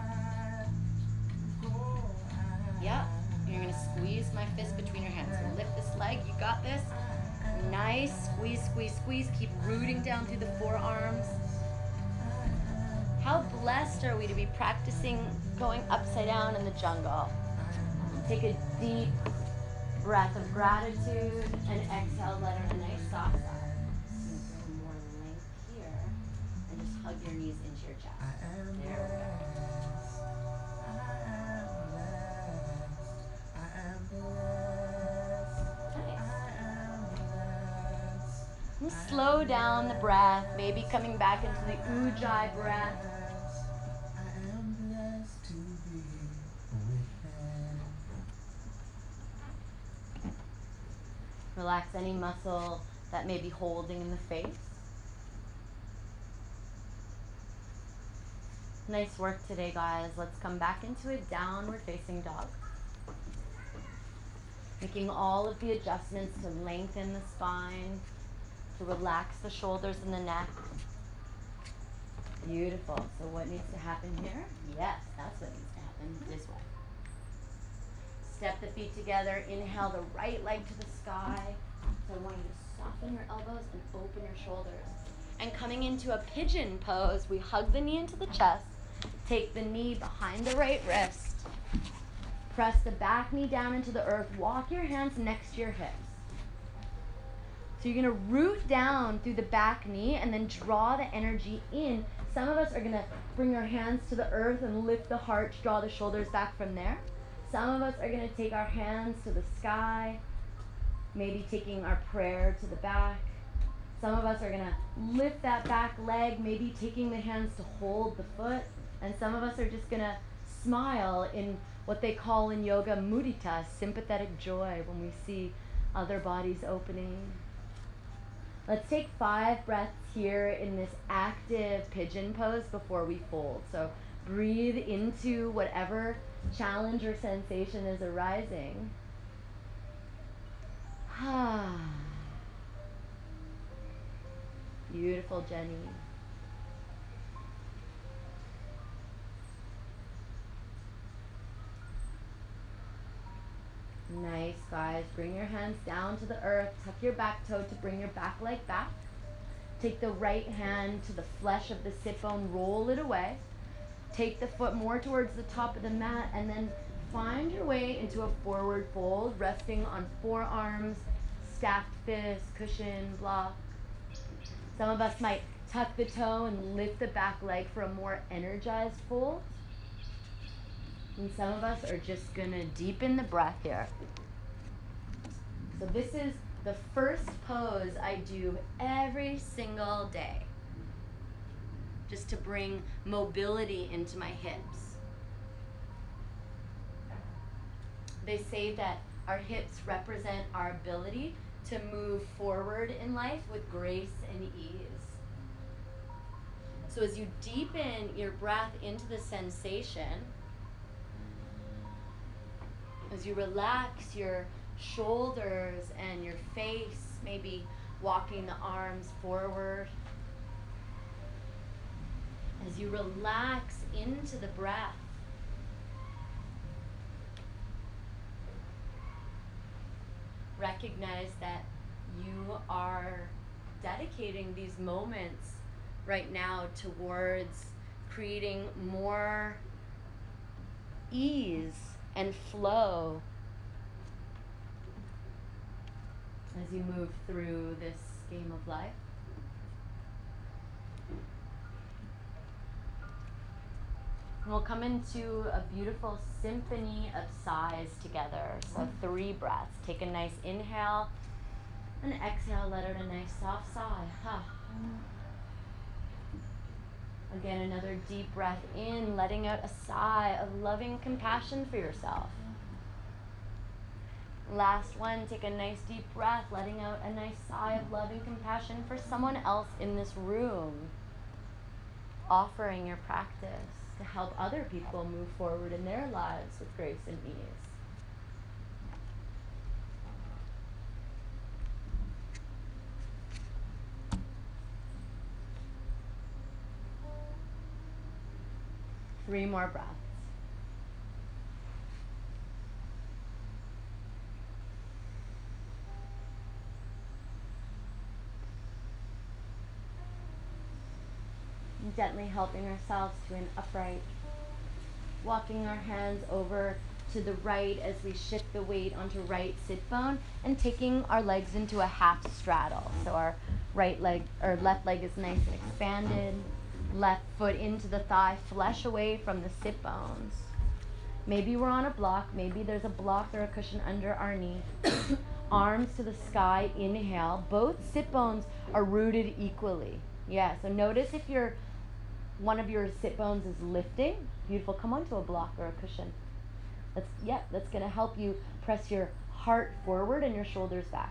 Yep. You're going to squeeze my fist between your hands. So lift this leg. You got this. Nice. Squeeze, squeeze, squeeze. Keep rooting down through the forearms. How blessed are we to be practicing going upside down in the jungle? Take a deep breath of gratitude and exhale, let out a nice soft sigh. Bring more length here and just hug your knees into your chest. There we go. And slow down the breath, maybe coming back into the Ujjayi breath. Relax any muscle that may be holding in the face. Nice work today, guys. Let's come back into a downward facing dog. Making all of the adjustments to lengthen the spine, to relax the shoulders and the neck. Beautiful. So what needs to happen here? Yes, that's what needs to happen this way. Step the feet together. Inhale the right leg to the sky. So I want you to soften your elbows and open your shoulders. And coming into a pigeon pose, we hug the knee into the chest. Take the knee behind the right wrist. Press the back knee down into the earth. Walk your hands next to your hips. So you're going to root down through the back knee and then draw the energy in. Some of us are going to bring our hands to the earth and lift the heart, draw the shoulders back from there. Some of us are going to take our hands to the sky, maybe taking our prayer to the back. Some of us are going to lift that back leg, maybe taking the hands to hold the foot. And some of us are just going to smile in what they call in yoga mudita, sympathetic joy, when we see other bodies opening. Let's take 5 breaths here in this active pigeon pose before we fold. So breathe into whatever challenge or sensation is arising. Beautiful, Jenny. Nice, guys. Bring your hands down to the earth. Tuck your back toe to bring your back leg back. Take the right hand to the flesh of the sit bone. Roll it away. Take the foot more towards the top of the mat, and then find your way into a forward fold, resting on forearms, stacked fists, cushion, block. Some of us might tuck the toe and lift the back leg for a more energized fold. And some of us are just gonna deepen the breath here. So this is the first pose I do every single day, just to bring mobility into my hips. They say that our hips represent our ability to move forward in life with grace and ease. So as you deepen your breath into the sensation, as you relax your shoulders and your face, maybe walking the arms forward, as you relax into the breath, recognize that you are dedicating these moments right now towards creating more ease and flow as you move through this game of life. And we'll come into a beautiful symphony of sighs together. So 3 breaths. Take a nice inhale and exhale. Let out a nice soft sigh. Again, another deep breath in, letting out a sigh of loving compassion for yourself. Last one, take a nice deep breath, letting out a nice sigh of loving compassion for someone else in this room. Offering your practice to help other people move forward in their lives with grace and ease. Three more breaths. And gently helping ourselves to an upright. Walking our hands over to the right as we shift the weight onto right sit bone and taking our legs into a half straddle. So our right leg or left leg is nice and expanded. Left foot into the thigh, flesh away from the sit bones. Maybe we're on a block, maybe there's a block or a cushion under our knee. Arms to the sky, inhale. Both sit bones are rooted equally. Yeah, so notice if one of your sit bones is lifting. Beautiful, come onto a block or a cushion. That's gonna help you press your heart forward and your shoulders back.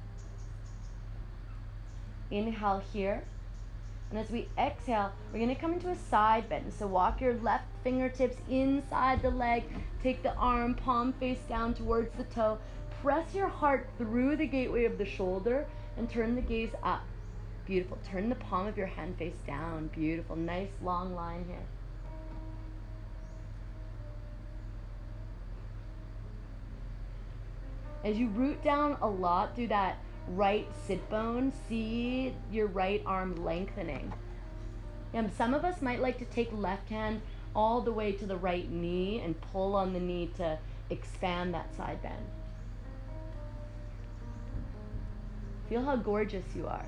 Inhale here. And as we exhale, we're going to come into a side bend. So walk your left fingertips inside the leg. Take the arm, palm face down towards the toe. Press your heart through the gateway of the shoulder and turn the gaze up. Beautiful. Turn the palm of your hand face down. Beautiful. Nice long line here. As you root down a lot through that right sit bone, see your right arm lengthening. And some of us might like to take left hand all the way to the right knee and pull on the knee to expand that side bend. Feel how gorgeous you are.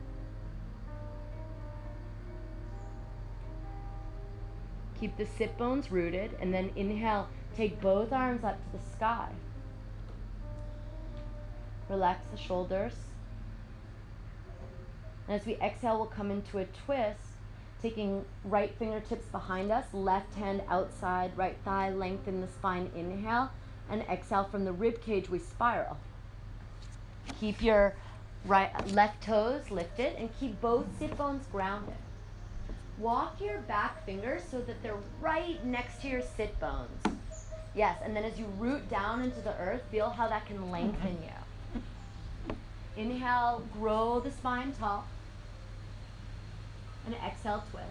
Keep the sit bones rooted, and then inhale, take both arms up to the sky. Relax the shoulders. And as we exhale, we'll come into a twist, taking right fingertips behind us, left hand outside, right thigh, lengthen the spine, inhale, and exhale from the rib cage, we spiral. Keep your left toes lifted and keep both sit bones grounded. Walk your back fingers so that they're right next to your sit bones. Yes, and then as you root down into the earth, feel how that can lengthen you. Inhale, grow the spine tall. And exhale, twist.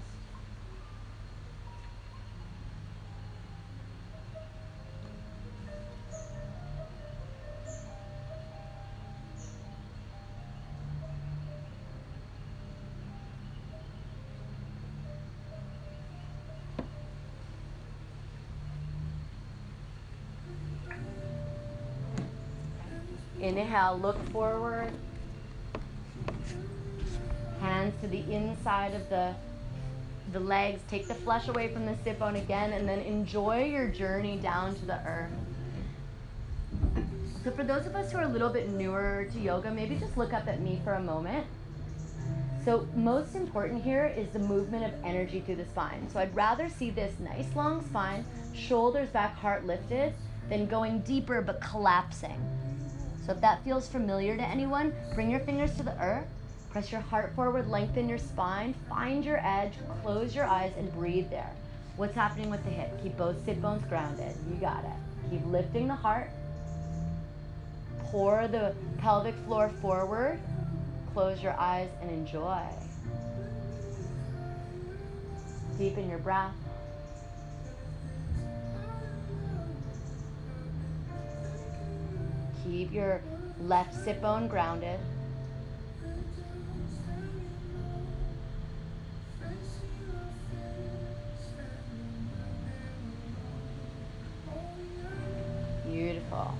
Inhale, look forward. Hands to the inside of the legs. Take the flesh away from the sit bone again, and then enjoy your journey down to the earth. So for those of us who are a little bit newer to yoga, maybe just look up at me for a moment. So most important here is the movement of energy through the spine. So I'd rather see this nice long spine, shoulders back, heart lifted, than going deeper but collapsing. So if that feels familiar to anyone, bring your fingers to the earth, press your heart forward, lengthen your spine, find your edge, close your eyes, and breathe there. What's happening with the hip? Keep both sit bones grounded. You got it. Keep lifting the heart. Pour the pelvic floor forward. Close your eyes and enjoy. Deepen your breath. Keep your left sit bone grounded. Beautiful.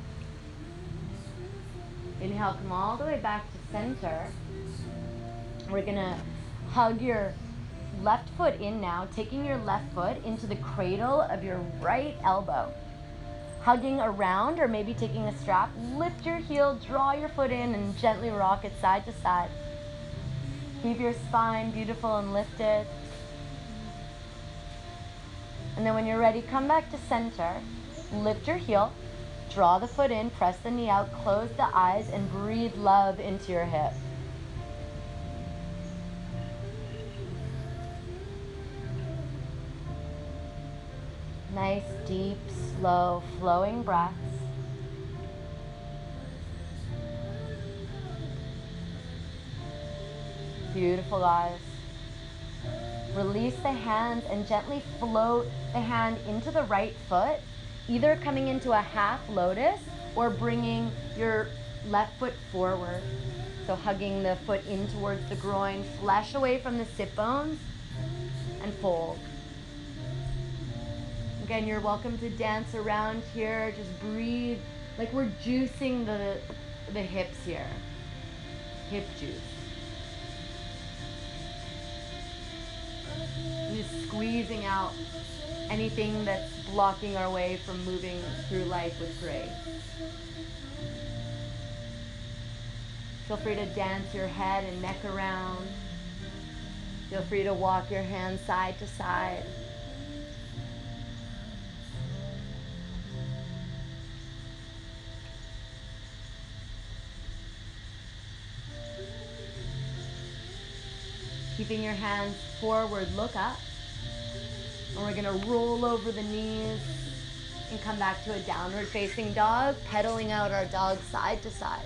Inhale, come all the way back to center. We're gonna hug your left foot in now, taking your left foot into the cradle of your right elbow. Hugging around, or maybe taking a strap, lift your heel, draw your foot in, and gently rock it side to side. Keep your spine beautiful and lifted. And then when you're ready, come back to center. Lift your heel, draw the foot in, press the knee out, close the eyes, and breathe love into your hip. Nice, deep, slow, flowing breaths. Beautiful, guys. Release the hands and gently float the hand into the right foot, either coming into a half lotus or bringing your left foot forward. So hugging the foot in towards the groin, flesh away from the sit bones, and fold. Again, you're welcome to dance around here. Just breathe like we're juicing the hips here. Hip juice. Just squeezing out anything that's blocking our way from moving through life with grace. Feel free to dance your head and neck around. Feel free to walk your hands side to side. Keeping your hands forward, look up. And we're gonna roll over the knees and come back to a downward facing dog, pedaling out our dog side to side.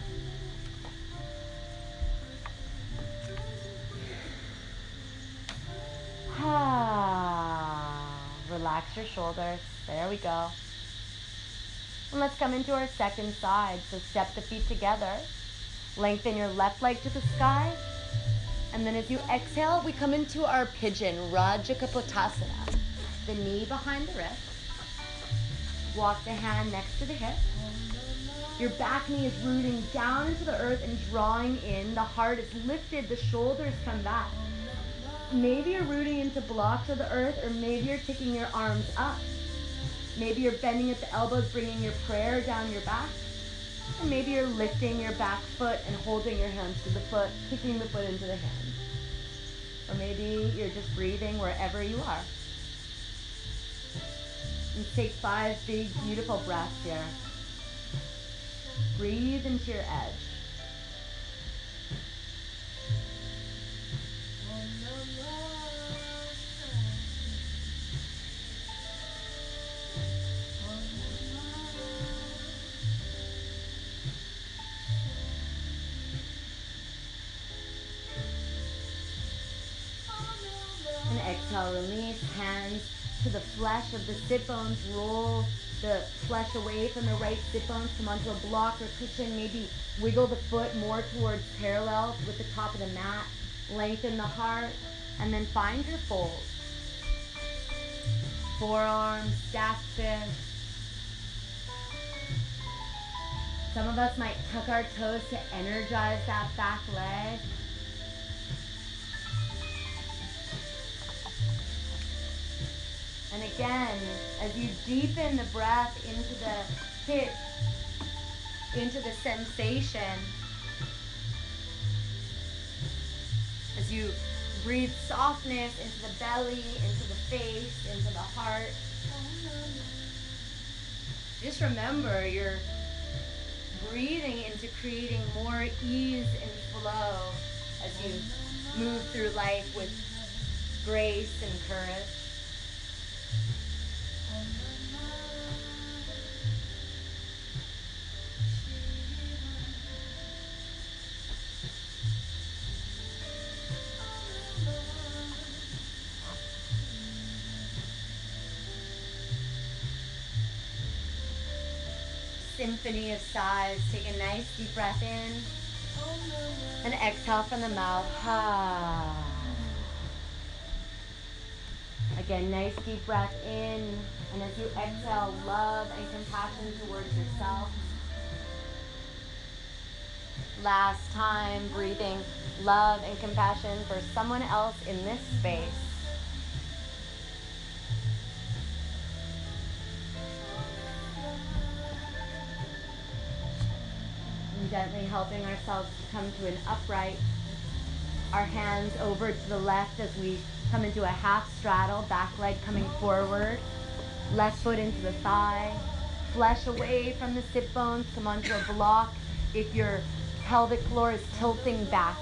Relax your shoulders. There we go. And let's come into our second side. So step the feet together. Lengthen your left leg to the sky. And then as you exhale, we come into our pigeon, Rajakapotasana. The knee behind the wrist. Walk the hand next to the hip. Your back knee is rooting down into the earth and drawing in. The heart is lifted, the shoulders come back. Maybe you're rooting into blocks of the earth, or maybe you're taking your arms up. Maybe you're bending at the elbows, bringing your prayer down your back. And maybe you're lifting your back foot and holding your hands to the foot, kicking the foot into the hand. Or maybe you're just breathing wherever you are. And take 5 big, beautiful breaths here. Breathe into your edge. exhale, release. Hands to the flesh of the sit bones. Roll the flesh away from the right sit bones. Come onto a block or cushion. Maybe wiggle the foot more towards parallel with the top of the mat. Lengthen the heart. And then find your fold. Forearms, stack fist. Some of us might tuck our toes to energize that back leg. And again, as you deepen the breath into the hip, into the sensation, as you breathe softness into the belly, into the face, into the heart, just remember you're breathing into creating more ease and flow as you move through life with grace and courage. Symphony of sighs. Take a nice deep breath in and exhale from the mouth. Again, nice deep breath in, and as you exhale, love and compassion towards yourself. Last time, breathing love and compassion for someone else in this space. And gently helping ourselves to come to an upright. Our hands over to the left as we come into a half straddle, back leg coming forward. Left foot into the thigh. Flesh away from the sit bones. Come onto a block if your pelvic floor is tilting back.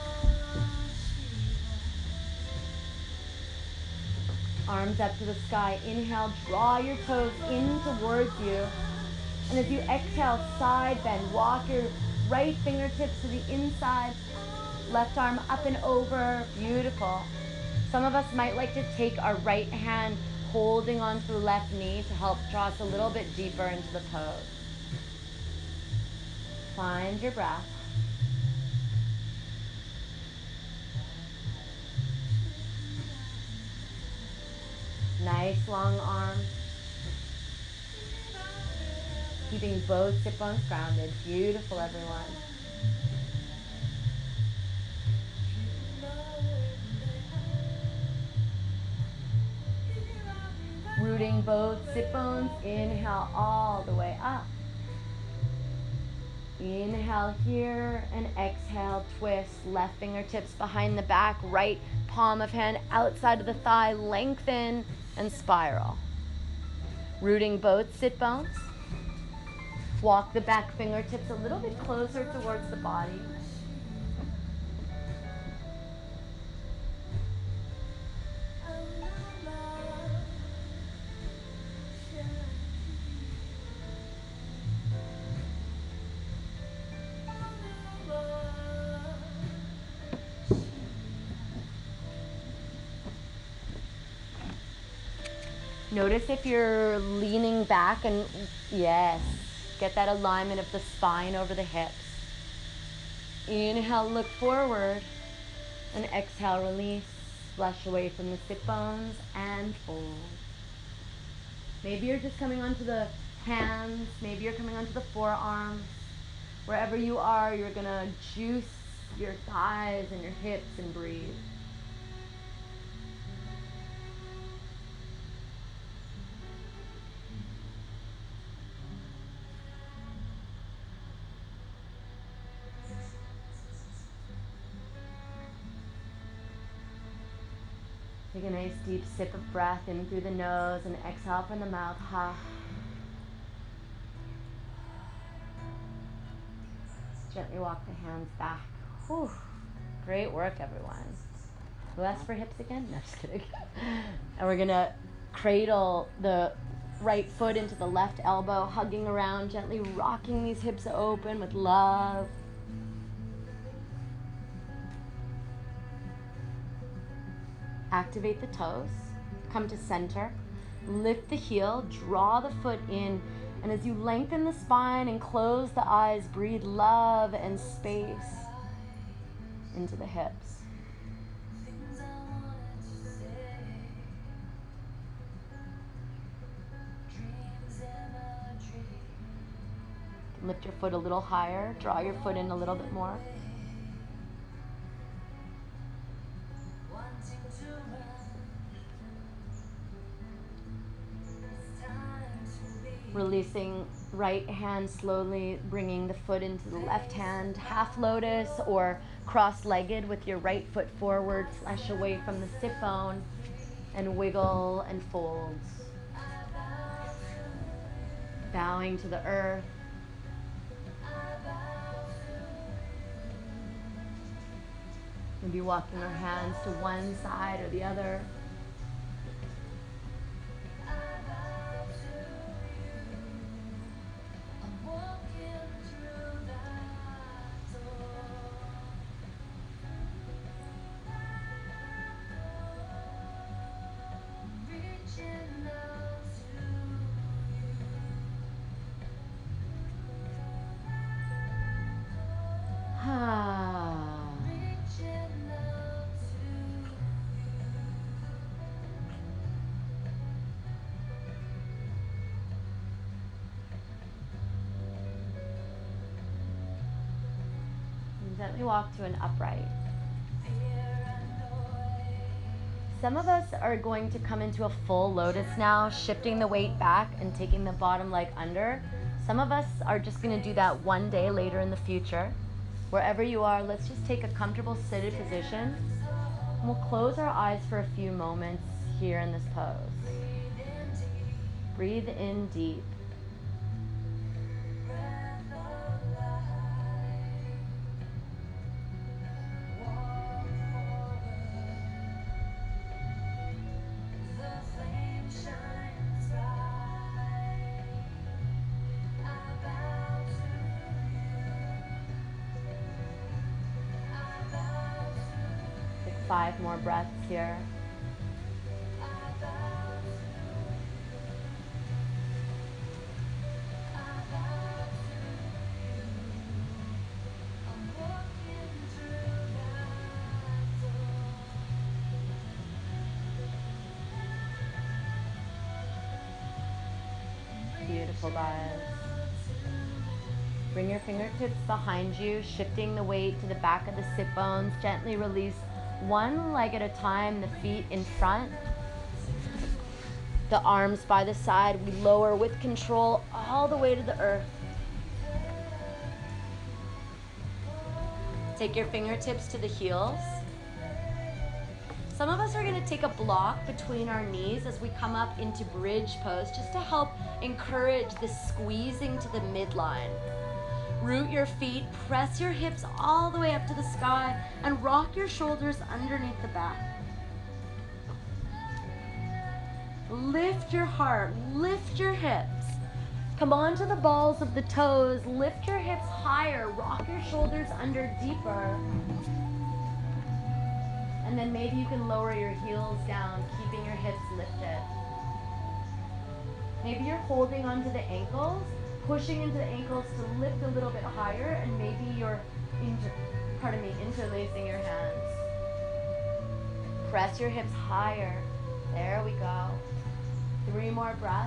Arms up to the sky. Inhale, draw your toes in towards you. And as you exhale, side bend. Walk your right fingertips to the inside. Left arm up and over. Beautiful. Some of us might like to take our right hand holding onto the left knee to help draw us a little bit deeper into the pose. Find your breath. Nice long arms. Keeping both sit bones grounded. Beautiful, everyone. Rooting both sit bones. Inhale all the way up. Inhale here and exhale, twist. Left fingertips behind the back, right palm of hand outside of the thigh, lengthen and spiral. Rooting both sit bones. Walk the back fingertips a little bit closer towards the body. Notice if you're leaning back and yes, get that alignment of the spine over the hips. Inhale, look forward, and exhale, release, flush away from the sit bones and fold. Maybe you're just coming onto the hands, maybe you're coming onto the forearms. Wherever you are, you're gonna juice your thighs and your hips and breathe. Take a nice deep sip of breath in through the nose and exhale from the mouth. Gently walk the hands back. Whew. Great work, everyone. Who asked for hips again? No, just kidding. And we're gonna cradle the right foot into the left elbow, hugging around, gently rocking these hips open with love. Activate the toes. come to center. Lift the heel, draw the foot in, and as you lengthen the spine and close the eyes, breathe love and space into the hips. Lift your foot a little higher, draw your foot in a little bit more. Releasing right hand slowly, bringing the foot into the left hand, half lotus or cross-legged with your right foot forward, flesh away from the sit bone, and wiggle and folds. Bowing to the earth. Maybe walking our hands to one side or the other. Gently walk to an upright. Some of us are going to come into a full lotus now, shifting the weight back and taking the bottom leg under. Some of us are just going to do that one day later in the future. Wherever you are, let's just take a comfortable seated position. And we'll close our eyes for a few moments here in this pose. Breathe in deep. Take 5 more breaths here. Beautiful, guys. Bring your fingertips behind you, shifting the weight to the back of the sit bones. Gently release one leg at a time, the feet in front, the arms by the side. We lower with control all the way to the earth. Take your fingertips to the heels. Some of us are going to take a block between our knees as we come up into bridge pose, just to help encourage the squeezing to the midline. Root your feet, press your hips all the way up to the sky, and rock your shoulders underneath the back. Lift your heart, lift your hips. Come onto the balls of the toes, lift your hips higher, rock your shoulders under deeper. And then maybe you can lower your heels down, keeping your hips lifted. Maybe you're holding onto the ankles, pushing into the ankles to lift a little bit higher, and maybe you're interlacing your hands. Press your hips higher. There we go. 3 more breaths.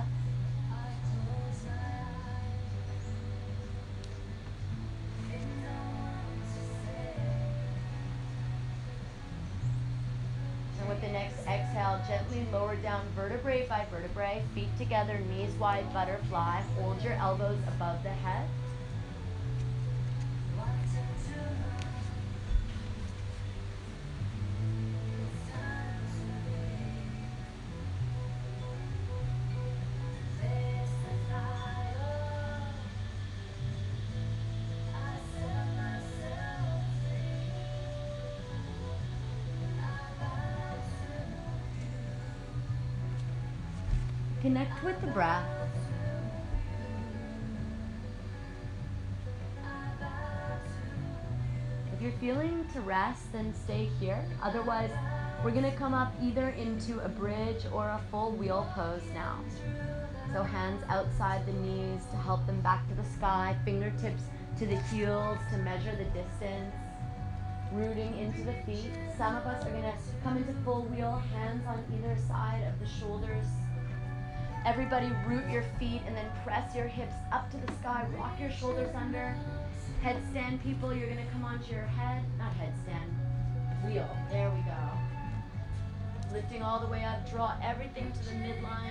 With the next exhale, gently lower down vertebrae by vertebrae, feet together, knees wide, butterfly. Hold your elbows above the head. Connect with the breath. If you're feeling to rest, then stay here. Otherwise, We're gonna come up either into a bridge or a full wheel pose now. So hands outside the knees to help them back to the sky, fingertips to the heels to measure the distance, rooting into the feet. Some of us are gonna come into full wheel, hands on either side of the shoulders. Everybody root your feet and then press your hips up to the sky, rock your shoulders under. Headstand people, you're gonna come onto your head, not headstand, wheel, there we go. Lifting all the way up, draw everything to the midline.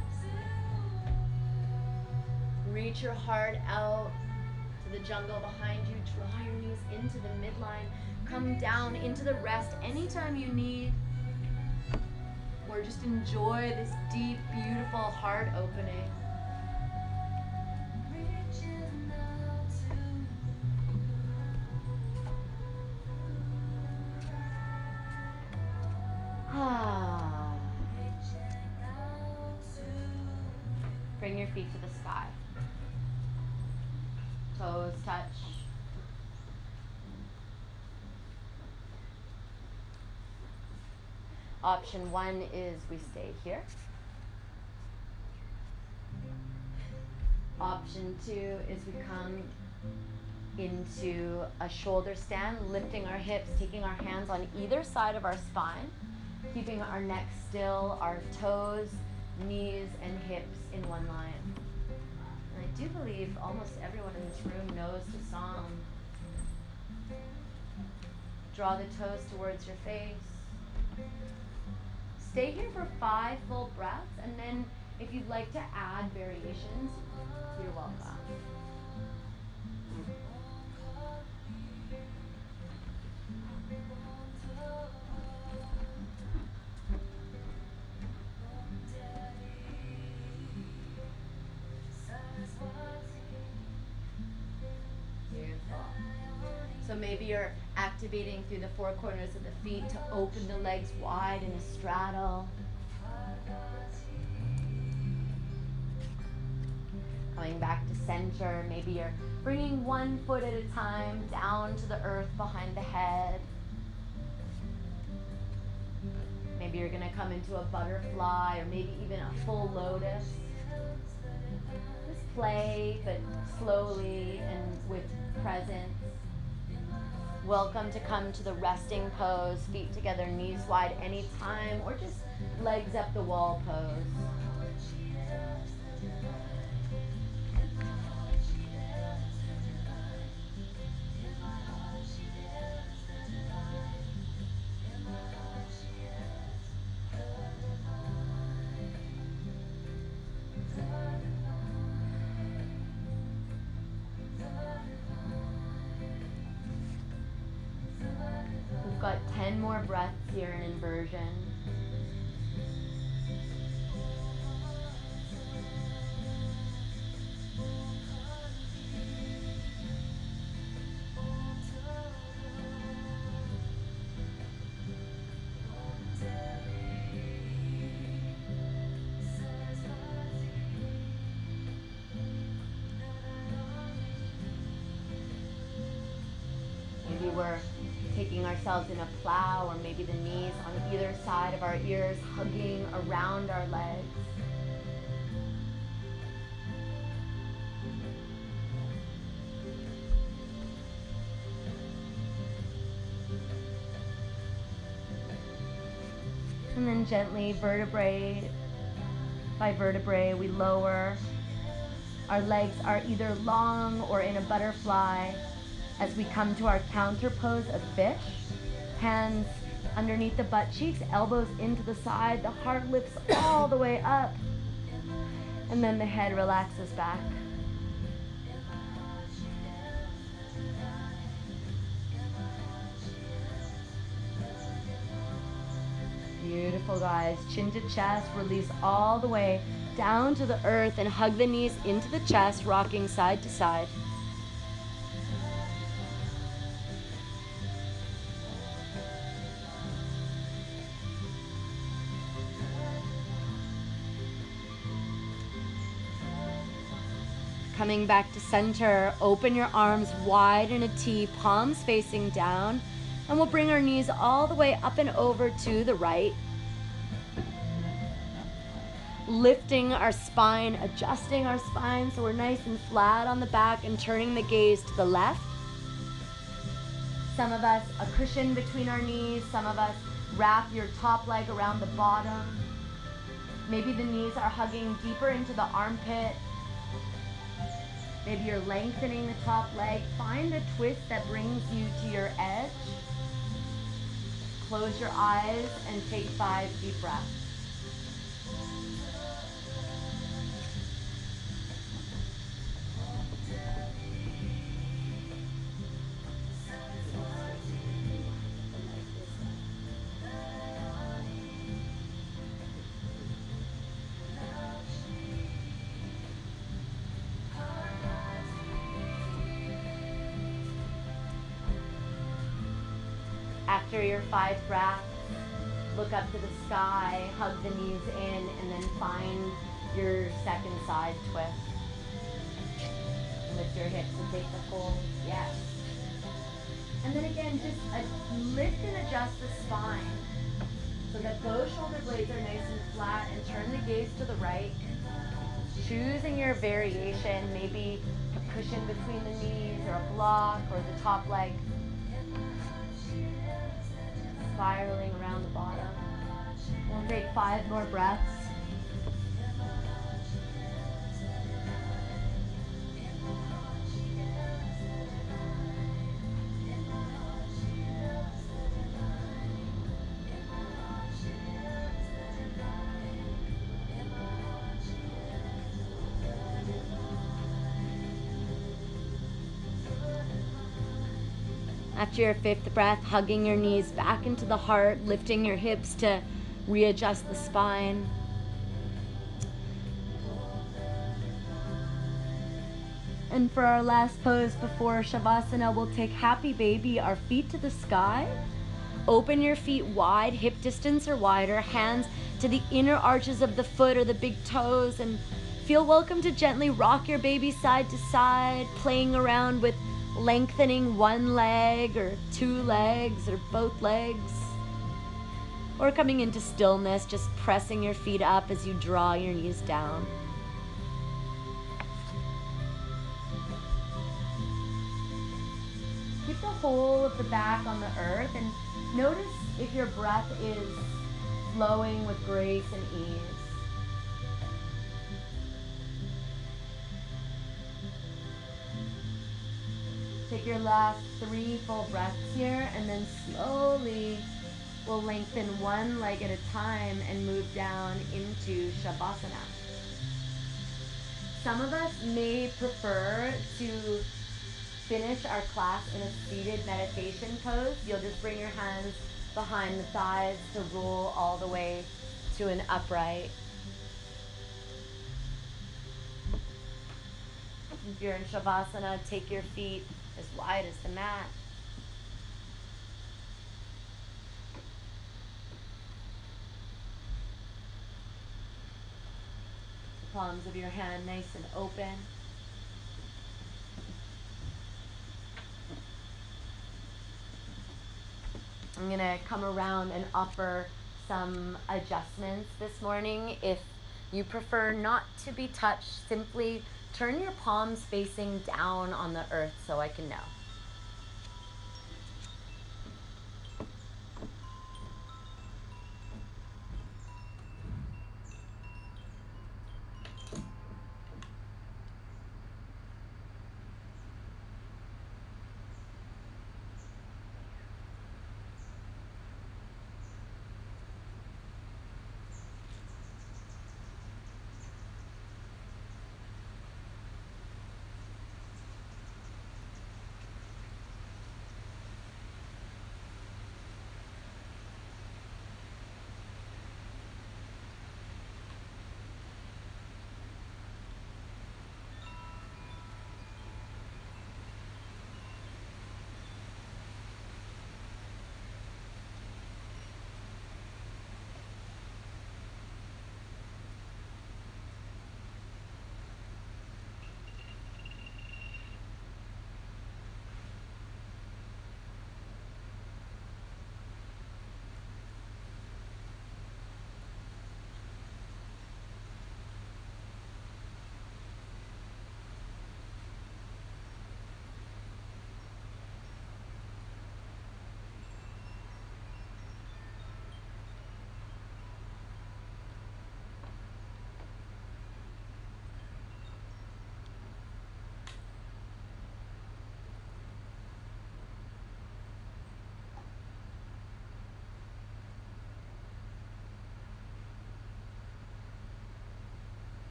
Reach your heart out to the jungle behind you, draw your knees into the midline, come down into the rest anytime you need, or just enjoy this deep, beautiful heart opening. Bring your feet to the sky. Toes touch. Option one is we stay here. Option two is we come into a shoulder stand, lifting our hips, taking our hands on either side of our spine, keeping our neck still, our toes, knees, and hips in one line. And I do believe almost everyone in this room knows the song. Draw the toes towards your face. Stay here for 5 full breaths, and then if you'd like to add variations, you're welcome. So maybe you're activating through the 4 corners of the feet to open the legs wide in a straddle. Coming back to center, maybe you're bringing 1 foot at a time down to the earth behind the head. Maybe you're gonna come into a butterfly or maybe even a full lotus. Just play, but slowly and with presence. Welcome to come to the resting pose, feet together, knees wide anytime, or just legs up the wall pose. We've got 10 more breaths here in inversion. Maybe we're taking ourselves in a plow, or maybe the knees on either side of our ears, hugging around our legs. And then gently, vertebrae by vertebrae, we lower. Our legs are either long or in a butterfly as we come to our counter pose of fish. Hands underneath the butt cheeks, elbows into the side, the heart lifts all the way up, and then the head relaxes back. Beautiful, guys. Chin to chest, release all the way down to the earth and hug the knees into the chest, rocking side to side. Coming back to center, open your arms wide in a T, palms facing down. And we'll bring our knees all the way up and over to the right. Lifting our spine, adjusting our spine so we're nice and flat on the back and turning the gaze to the left. Some of us, a cushion between our knees. Some of us, wrap your top leg around the bottom. Maybe the knees are hugging deeper into the armpit. Maybe you're lengthening the top leg. Find a twist that brings you to your edge. Close your eyes and take 5 deep breaths. After your 5 breaths, look up to the sky, hug the knees in, and then find your second side twist. Lift your hips and take the fold. Yes. And then again, just lift and adjust the spine so that those shoulder blades are nice and flat, and turn the gaze to the right. Choosing your variation, maybe a cushion between the knees or a block or the top leg. Spiraling around the bottom. We'll take 5 more breaths. After your 5th breath, hugging your knees back into the heart, lifting your hips to readjust the spine. And for our last pose before Shavasana, we'll take Happy Baby, our feet to the sky. Open your feet wide, hip distance or wider, hands to the inner arches of the foot or the big toes, and feel welcome to gently rock your baby side to side, playing around with lengthening one leg or 2 legs or both legs. Or coming into stillness, just pressing your feet up as you draw your knees down. Keep the whole of the back on the earth and notice if your breath is flowing with grace and ease. Take your last 3 full breaths here, and then slowly we'll lengthen one leg at a time and move down into Shavasana. Some of us may prefer to finish our class in a seated meditation pose. You'll just bring your hands behind the thighs to roll all the way to an upright. If you're in Shavasana, take your feet as wide as the mat. The palms of your hand nice and open. I'm gonna come around and offer some adjustments this morning. If you prefer not to be touched, simply turn your palms facing down on the earth so I can know.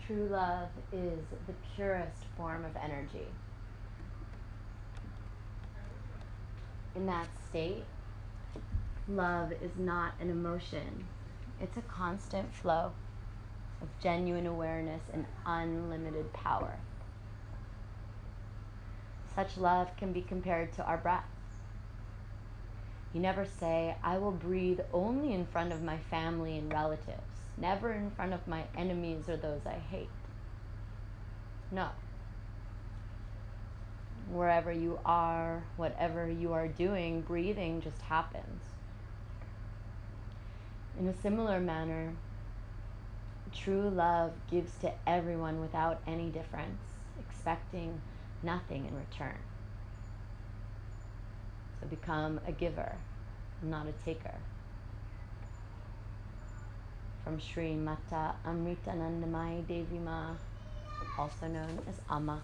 True love is the purest form of energy. In that state, love is not an emotion. It's a constant flow of genuine awareness and unlimited power. Such love can be compared to our breath. You never say, I will breathe only in front of my family and relatives, never in front of my enemies or those I hate. No. Wherever you are, whatever you are doing, breathing just happens. In a similar manner, true love gives to everyone without any difference, expecting nothing in return. So become a giver, not a taker. From Sri Mata Amritanandamayi Devi Ma, also known as Amma.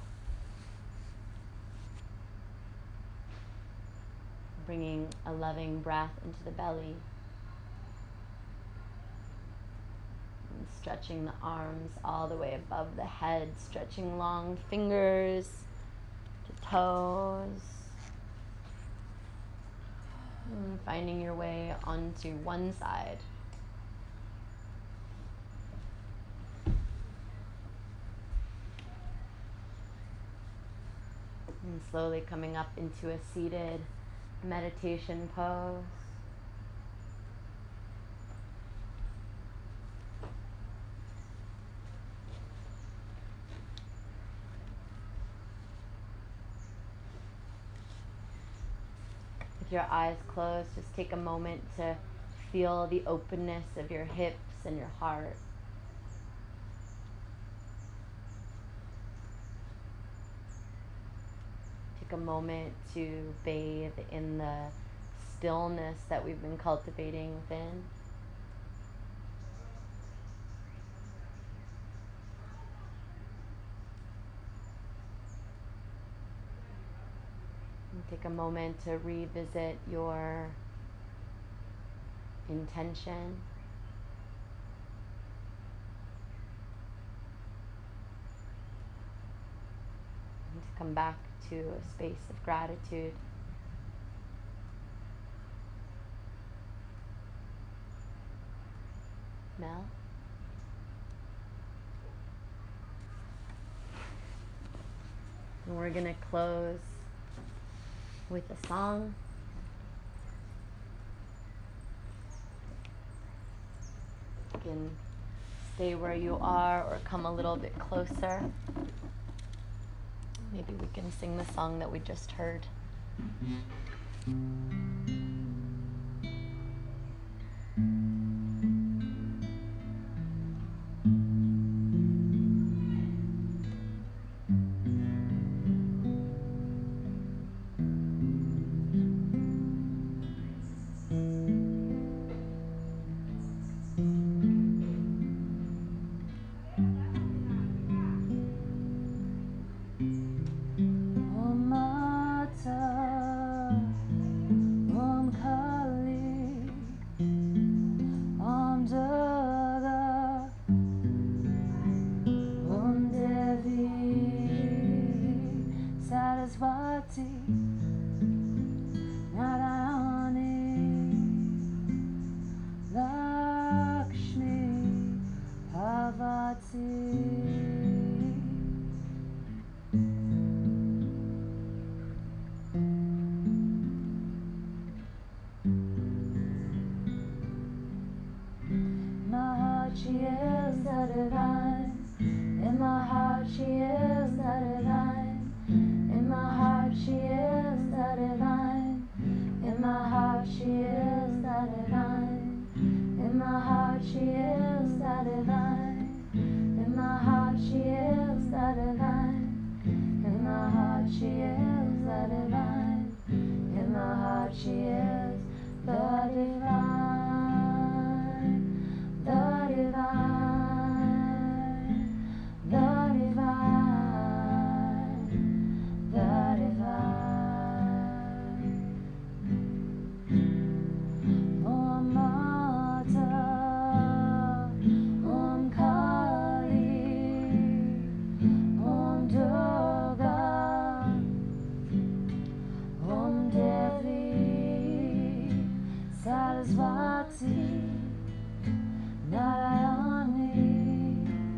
Bringing a loving breath into the belly. And stretching the arms all the way above the head, stretching long fingers to toes. And finding your way onto one side. And slowly coming up into a seated meditation pose. With your eyes closed, just take a moment to feel the openness of your hips and your heart. Take a moment to bathe in the stillness that we've been cultivating within. And take a moment to revisit your intention. And to come back to a space of gratitude. Mel? And we're going to close with a song. You can stay where you are or come a little bit closer. Maybe we can sing the song that we just heard. She is the divine. In my heart she is the divine. In my heart she is the divine. In my heart she is the divine. In my heart she is the divine. In my heart she is the divine. In my heart she is the divine. In my heart she is the divine. The divine, the divine. Sarasvati, Narayani,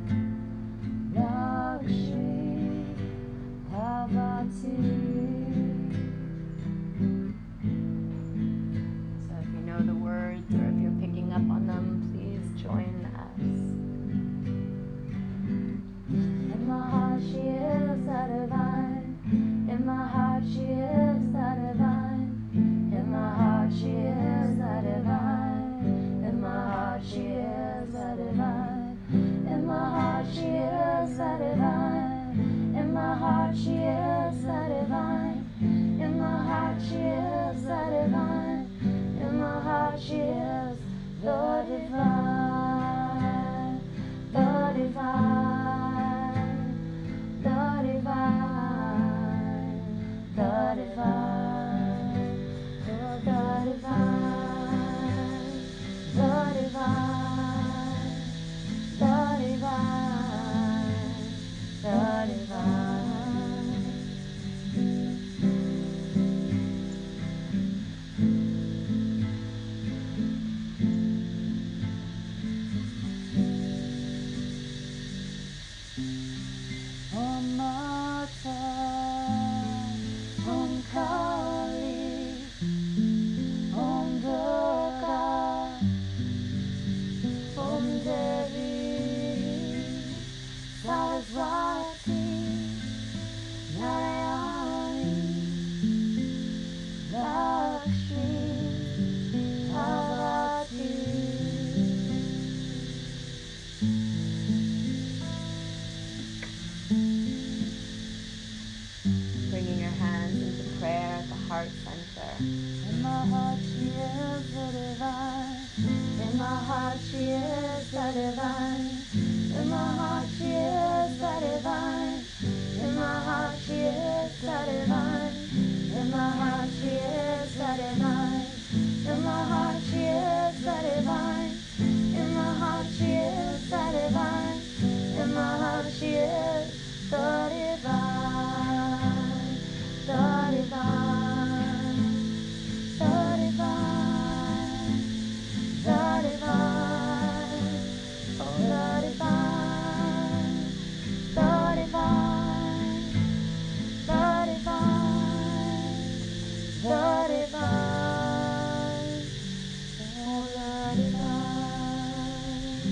Lakshmi, Bhavati. So if you know the words or if you're picking up on them, please join us. In my heart she is the divine. In my heart she is the divine. In my heart she is the divine. In my heart she is the divine. In my heart she is the divine. In my heart she is the divine. In my heart she is the divine. In my heart she is the divine. The divine. The divine. The divine. The divine. The divine. The divine. The divine. Om Mata, Om Kali, Om Durga, Om Devi, Sarasvati, Narayani, Lakshmi, Bhavati. Bringing your hands into prayer at the heart center. In my heart she is the divine. In my heart she is the divine. In my heart she is the divine. In my heart she is the divine. In my heart she is the divine. In my heart she is the divine. In my heart she is the divine. In my heart she is the divine. The divine. The divine. The divine. Oh, the divine. The divine. The divine. The divine. Oh, the divine.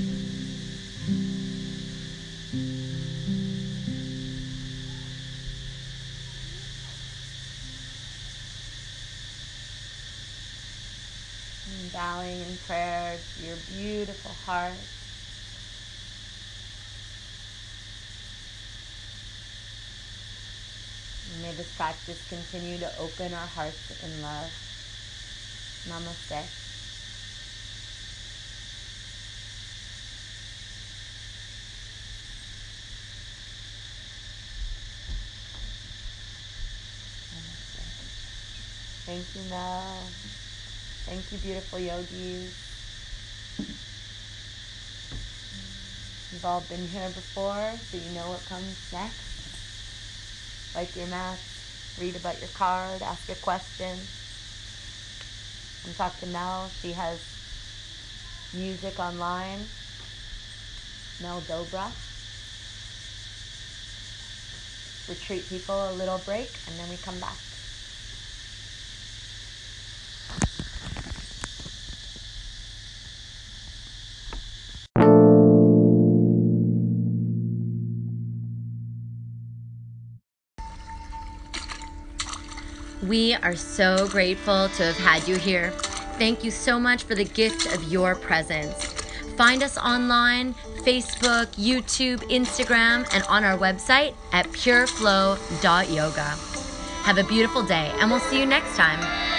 And bowing in prayer to your beautiful heart. And may this practice continue to open our hearts in love. Namaste. Thank you, Mel. Thank you, beautiful yogis. You've all been here before, so you know what comes next. Wipe your mats, read about your card, ask a question. And talk to Mel. She has music online. Mel Dobra. Retreat people a little break, and then we come back. We are so grateful to have had you here. Thank you so much for the gift of your presence. Find us online, Facebook, YouTube, Instagram, and on our website at pureflow.yoga. Have a beautiful day, and we'll see you next time.